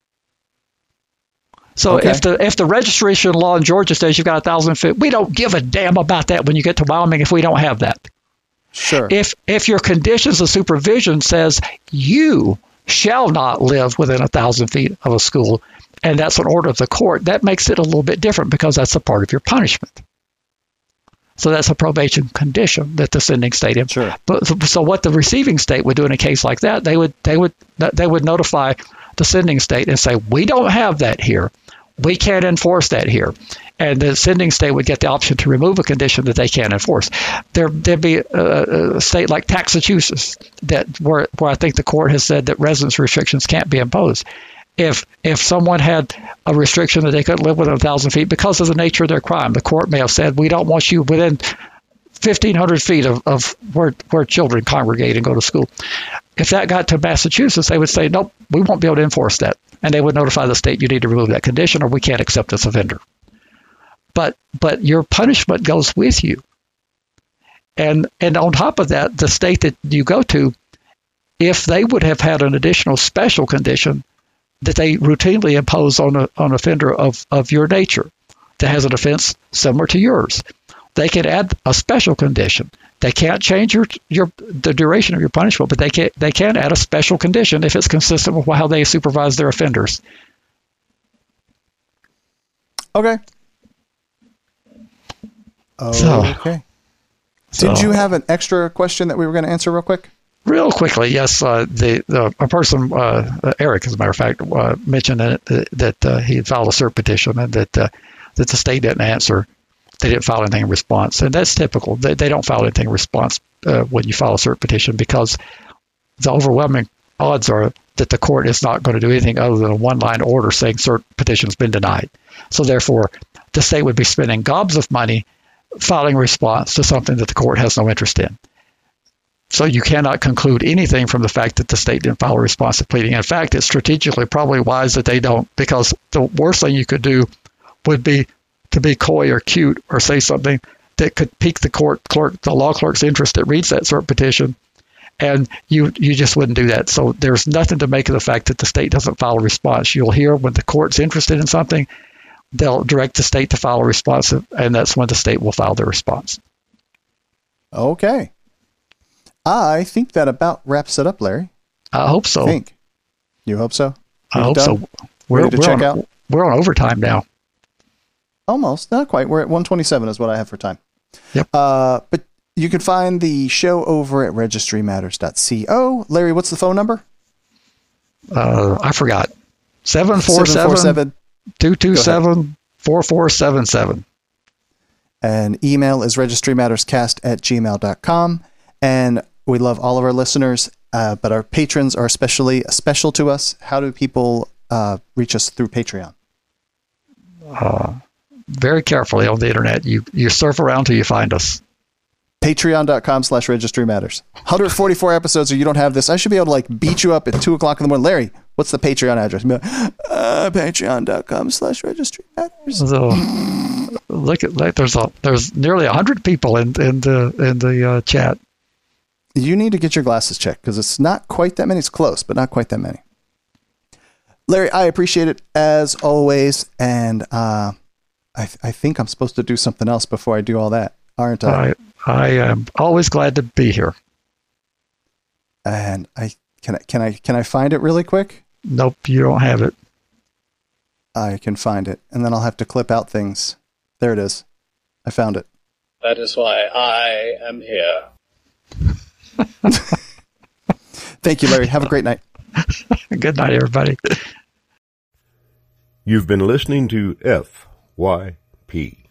So okay. if the if the registration law in Georgia says you've got a thousand feet, we don't give a damn about that when you get to Wyoming if we don't have that. Sure. If if your conditions of supervision says you shall not live within a thousand feet of a school, and that's an order of the court, that makes it a little bit different because that's a part of your punishment. So that's a probation condition that the sending state. Sure. But so what the receiving state would do in a case like that, they would they would they would notify the sending state and say, we don't have that here. We can't enforce that here. And the sending state would get the option to remove a condition that they can't enforce. There, there'd be a, a state like Massachusetts that where, where I think the court has said that residence restrictions can't be imposed. If if someone had a restriction that they couldn't live within a thousand feet because of the nature of their crime, the court may have said, we don't want you within fifteen hundred feet of, of where, where children congregate and go to school. If that got to Massachusetts, they would say, nope, we won't be able to enforce that. And they would notify the state, you need to remove that condition or we can't accept this offender. But but your punishment goes with you. And and on top of that, the state that you go to, if they would have had an additional special condition that they routinely impose on a, on an offender of, of your nature that has an offense similar to yours, they can add a special condition. They can't change your your the duration of your punishment, but they can they can add a special condition if it's consistent with how they supervise their offenders. Okay. Oh, so, okay. Did so, you have an extra question that we were going to answer real quick? Real quickly, yes. Uh, the, the a person, uh, Eric, as a matter of fact, uh, mentioned that, that uh, he had filed a cert petition and that uh, that the state didn't answer. They didn't file anything in response, and that's typical. They, they don't file anything in response uh, when you file a cert petition because the overwhelming odds are that the court is not going to do anything other than a one-line order saying cert petition's been denied. So therefore, the state would be spending gobs of money filing a response to something that the court has no interest in. So you cannot conclude anything from the fact that the state didn't file a response to pleading. In fact, it's strategically probably wise that they don't, because the worst thing you could do would be to be coy or cute or say something that could pique the court clerk, the law clerk's interest that reads that cert petition, and you you just wouldn't do that. So there's nothing to make of the fact that the state doesn't file a response. You'll hear when the court's interested in something, they'll direct the state to file a response, and that's when the state will file their response. Okay. I think that about wraps it up, Larry. I hope so. I think. You hope so? I You're hope done? so. We're, Ready to we're check on, out? We're on overtime now. Almost. Not quite. We're at one twenty-seven is what I have for time. Yep. Uh, but you can find the show over at registry matters dot co. Larry, what's the phone number? Uh, I forgot. seven four seven, two two seven, four four seven seven. And email is registrymatterscast at gmail dot com. And we love all of our listeners, uh, but our patrons are especially special to us. How do people uh, reach us through Patreon? Uh, very carefully on the internet. You you surf around till you find us. Patreon dot com slash registry matters. one hundred forty-four episodes, or you don't have this. I should be able to like beat you up at two o'clock in the morning. Larry, what's the Patreon address? Uh, Patreon dot com slash registry matters. So, look at like, there's a there's nearly a hundred people in in the in the uh, chat. You need to get your glasses checked because it's not quite that many. It's close, but not quite that many. Larry, I appreciate it as always, and uh, I th- I think I'm supposed to do something else before I do all that, aren't I? I I am always glad to be here. And I can I can I can I find it really quick? Nope, you don't have it. I can find it, and then I'll have to clip out things. There it is. I found it. That is why I am here. Thank you, Larry. Have a great night. Good night, everybody. You've been listening to F Y P.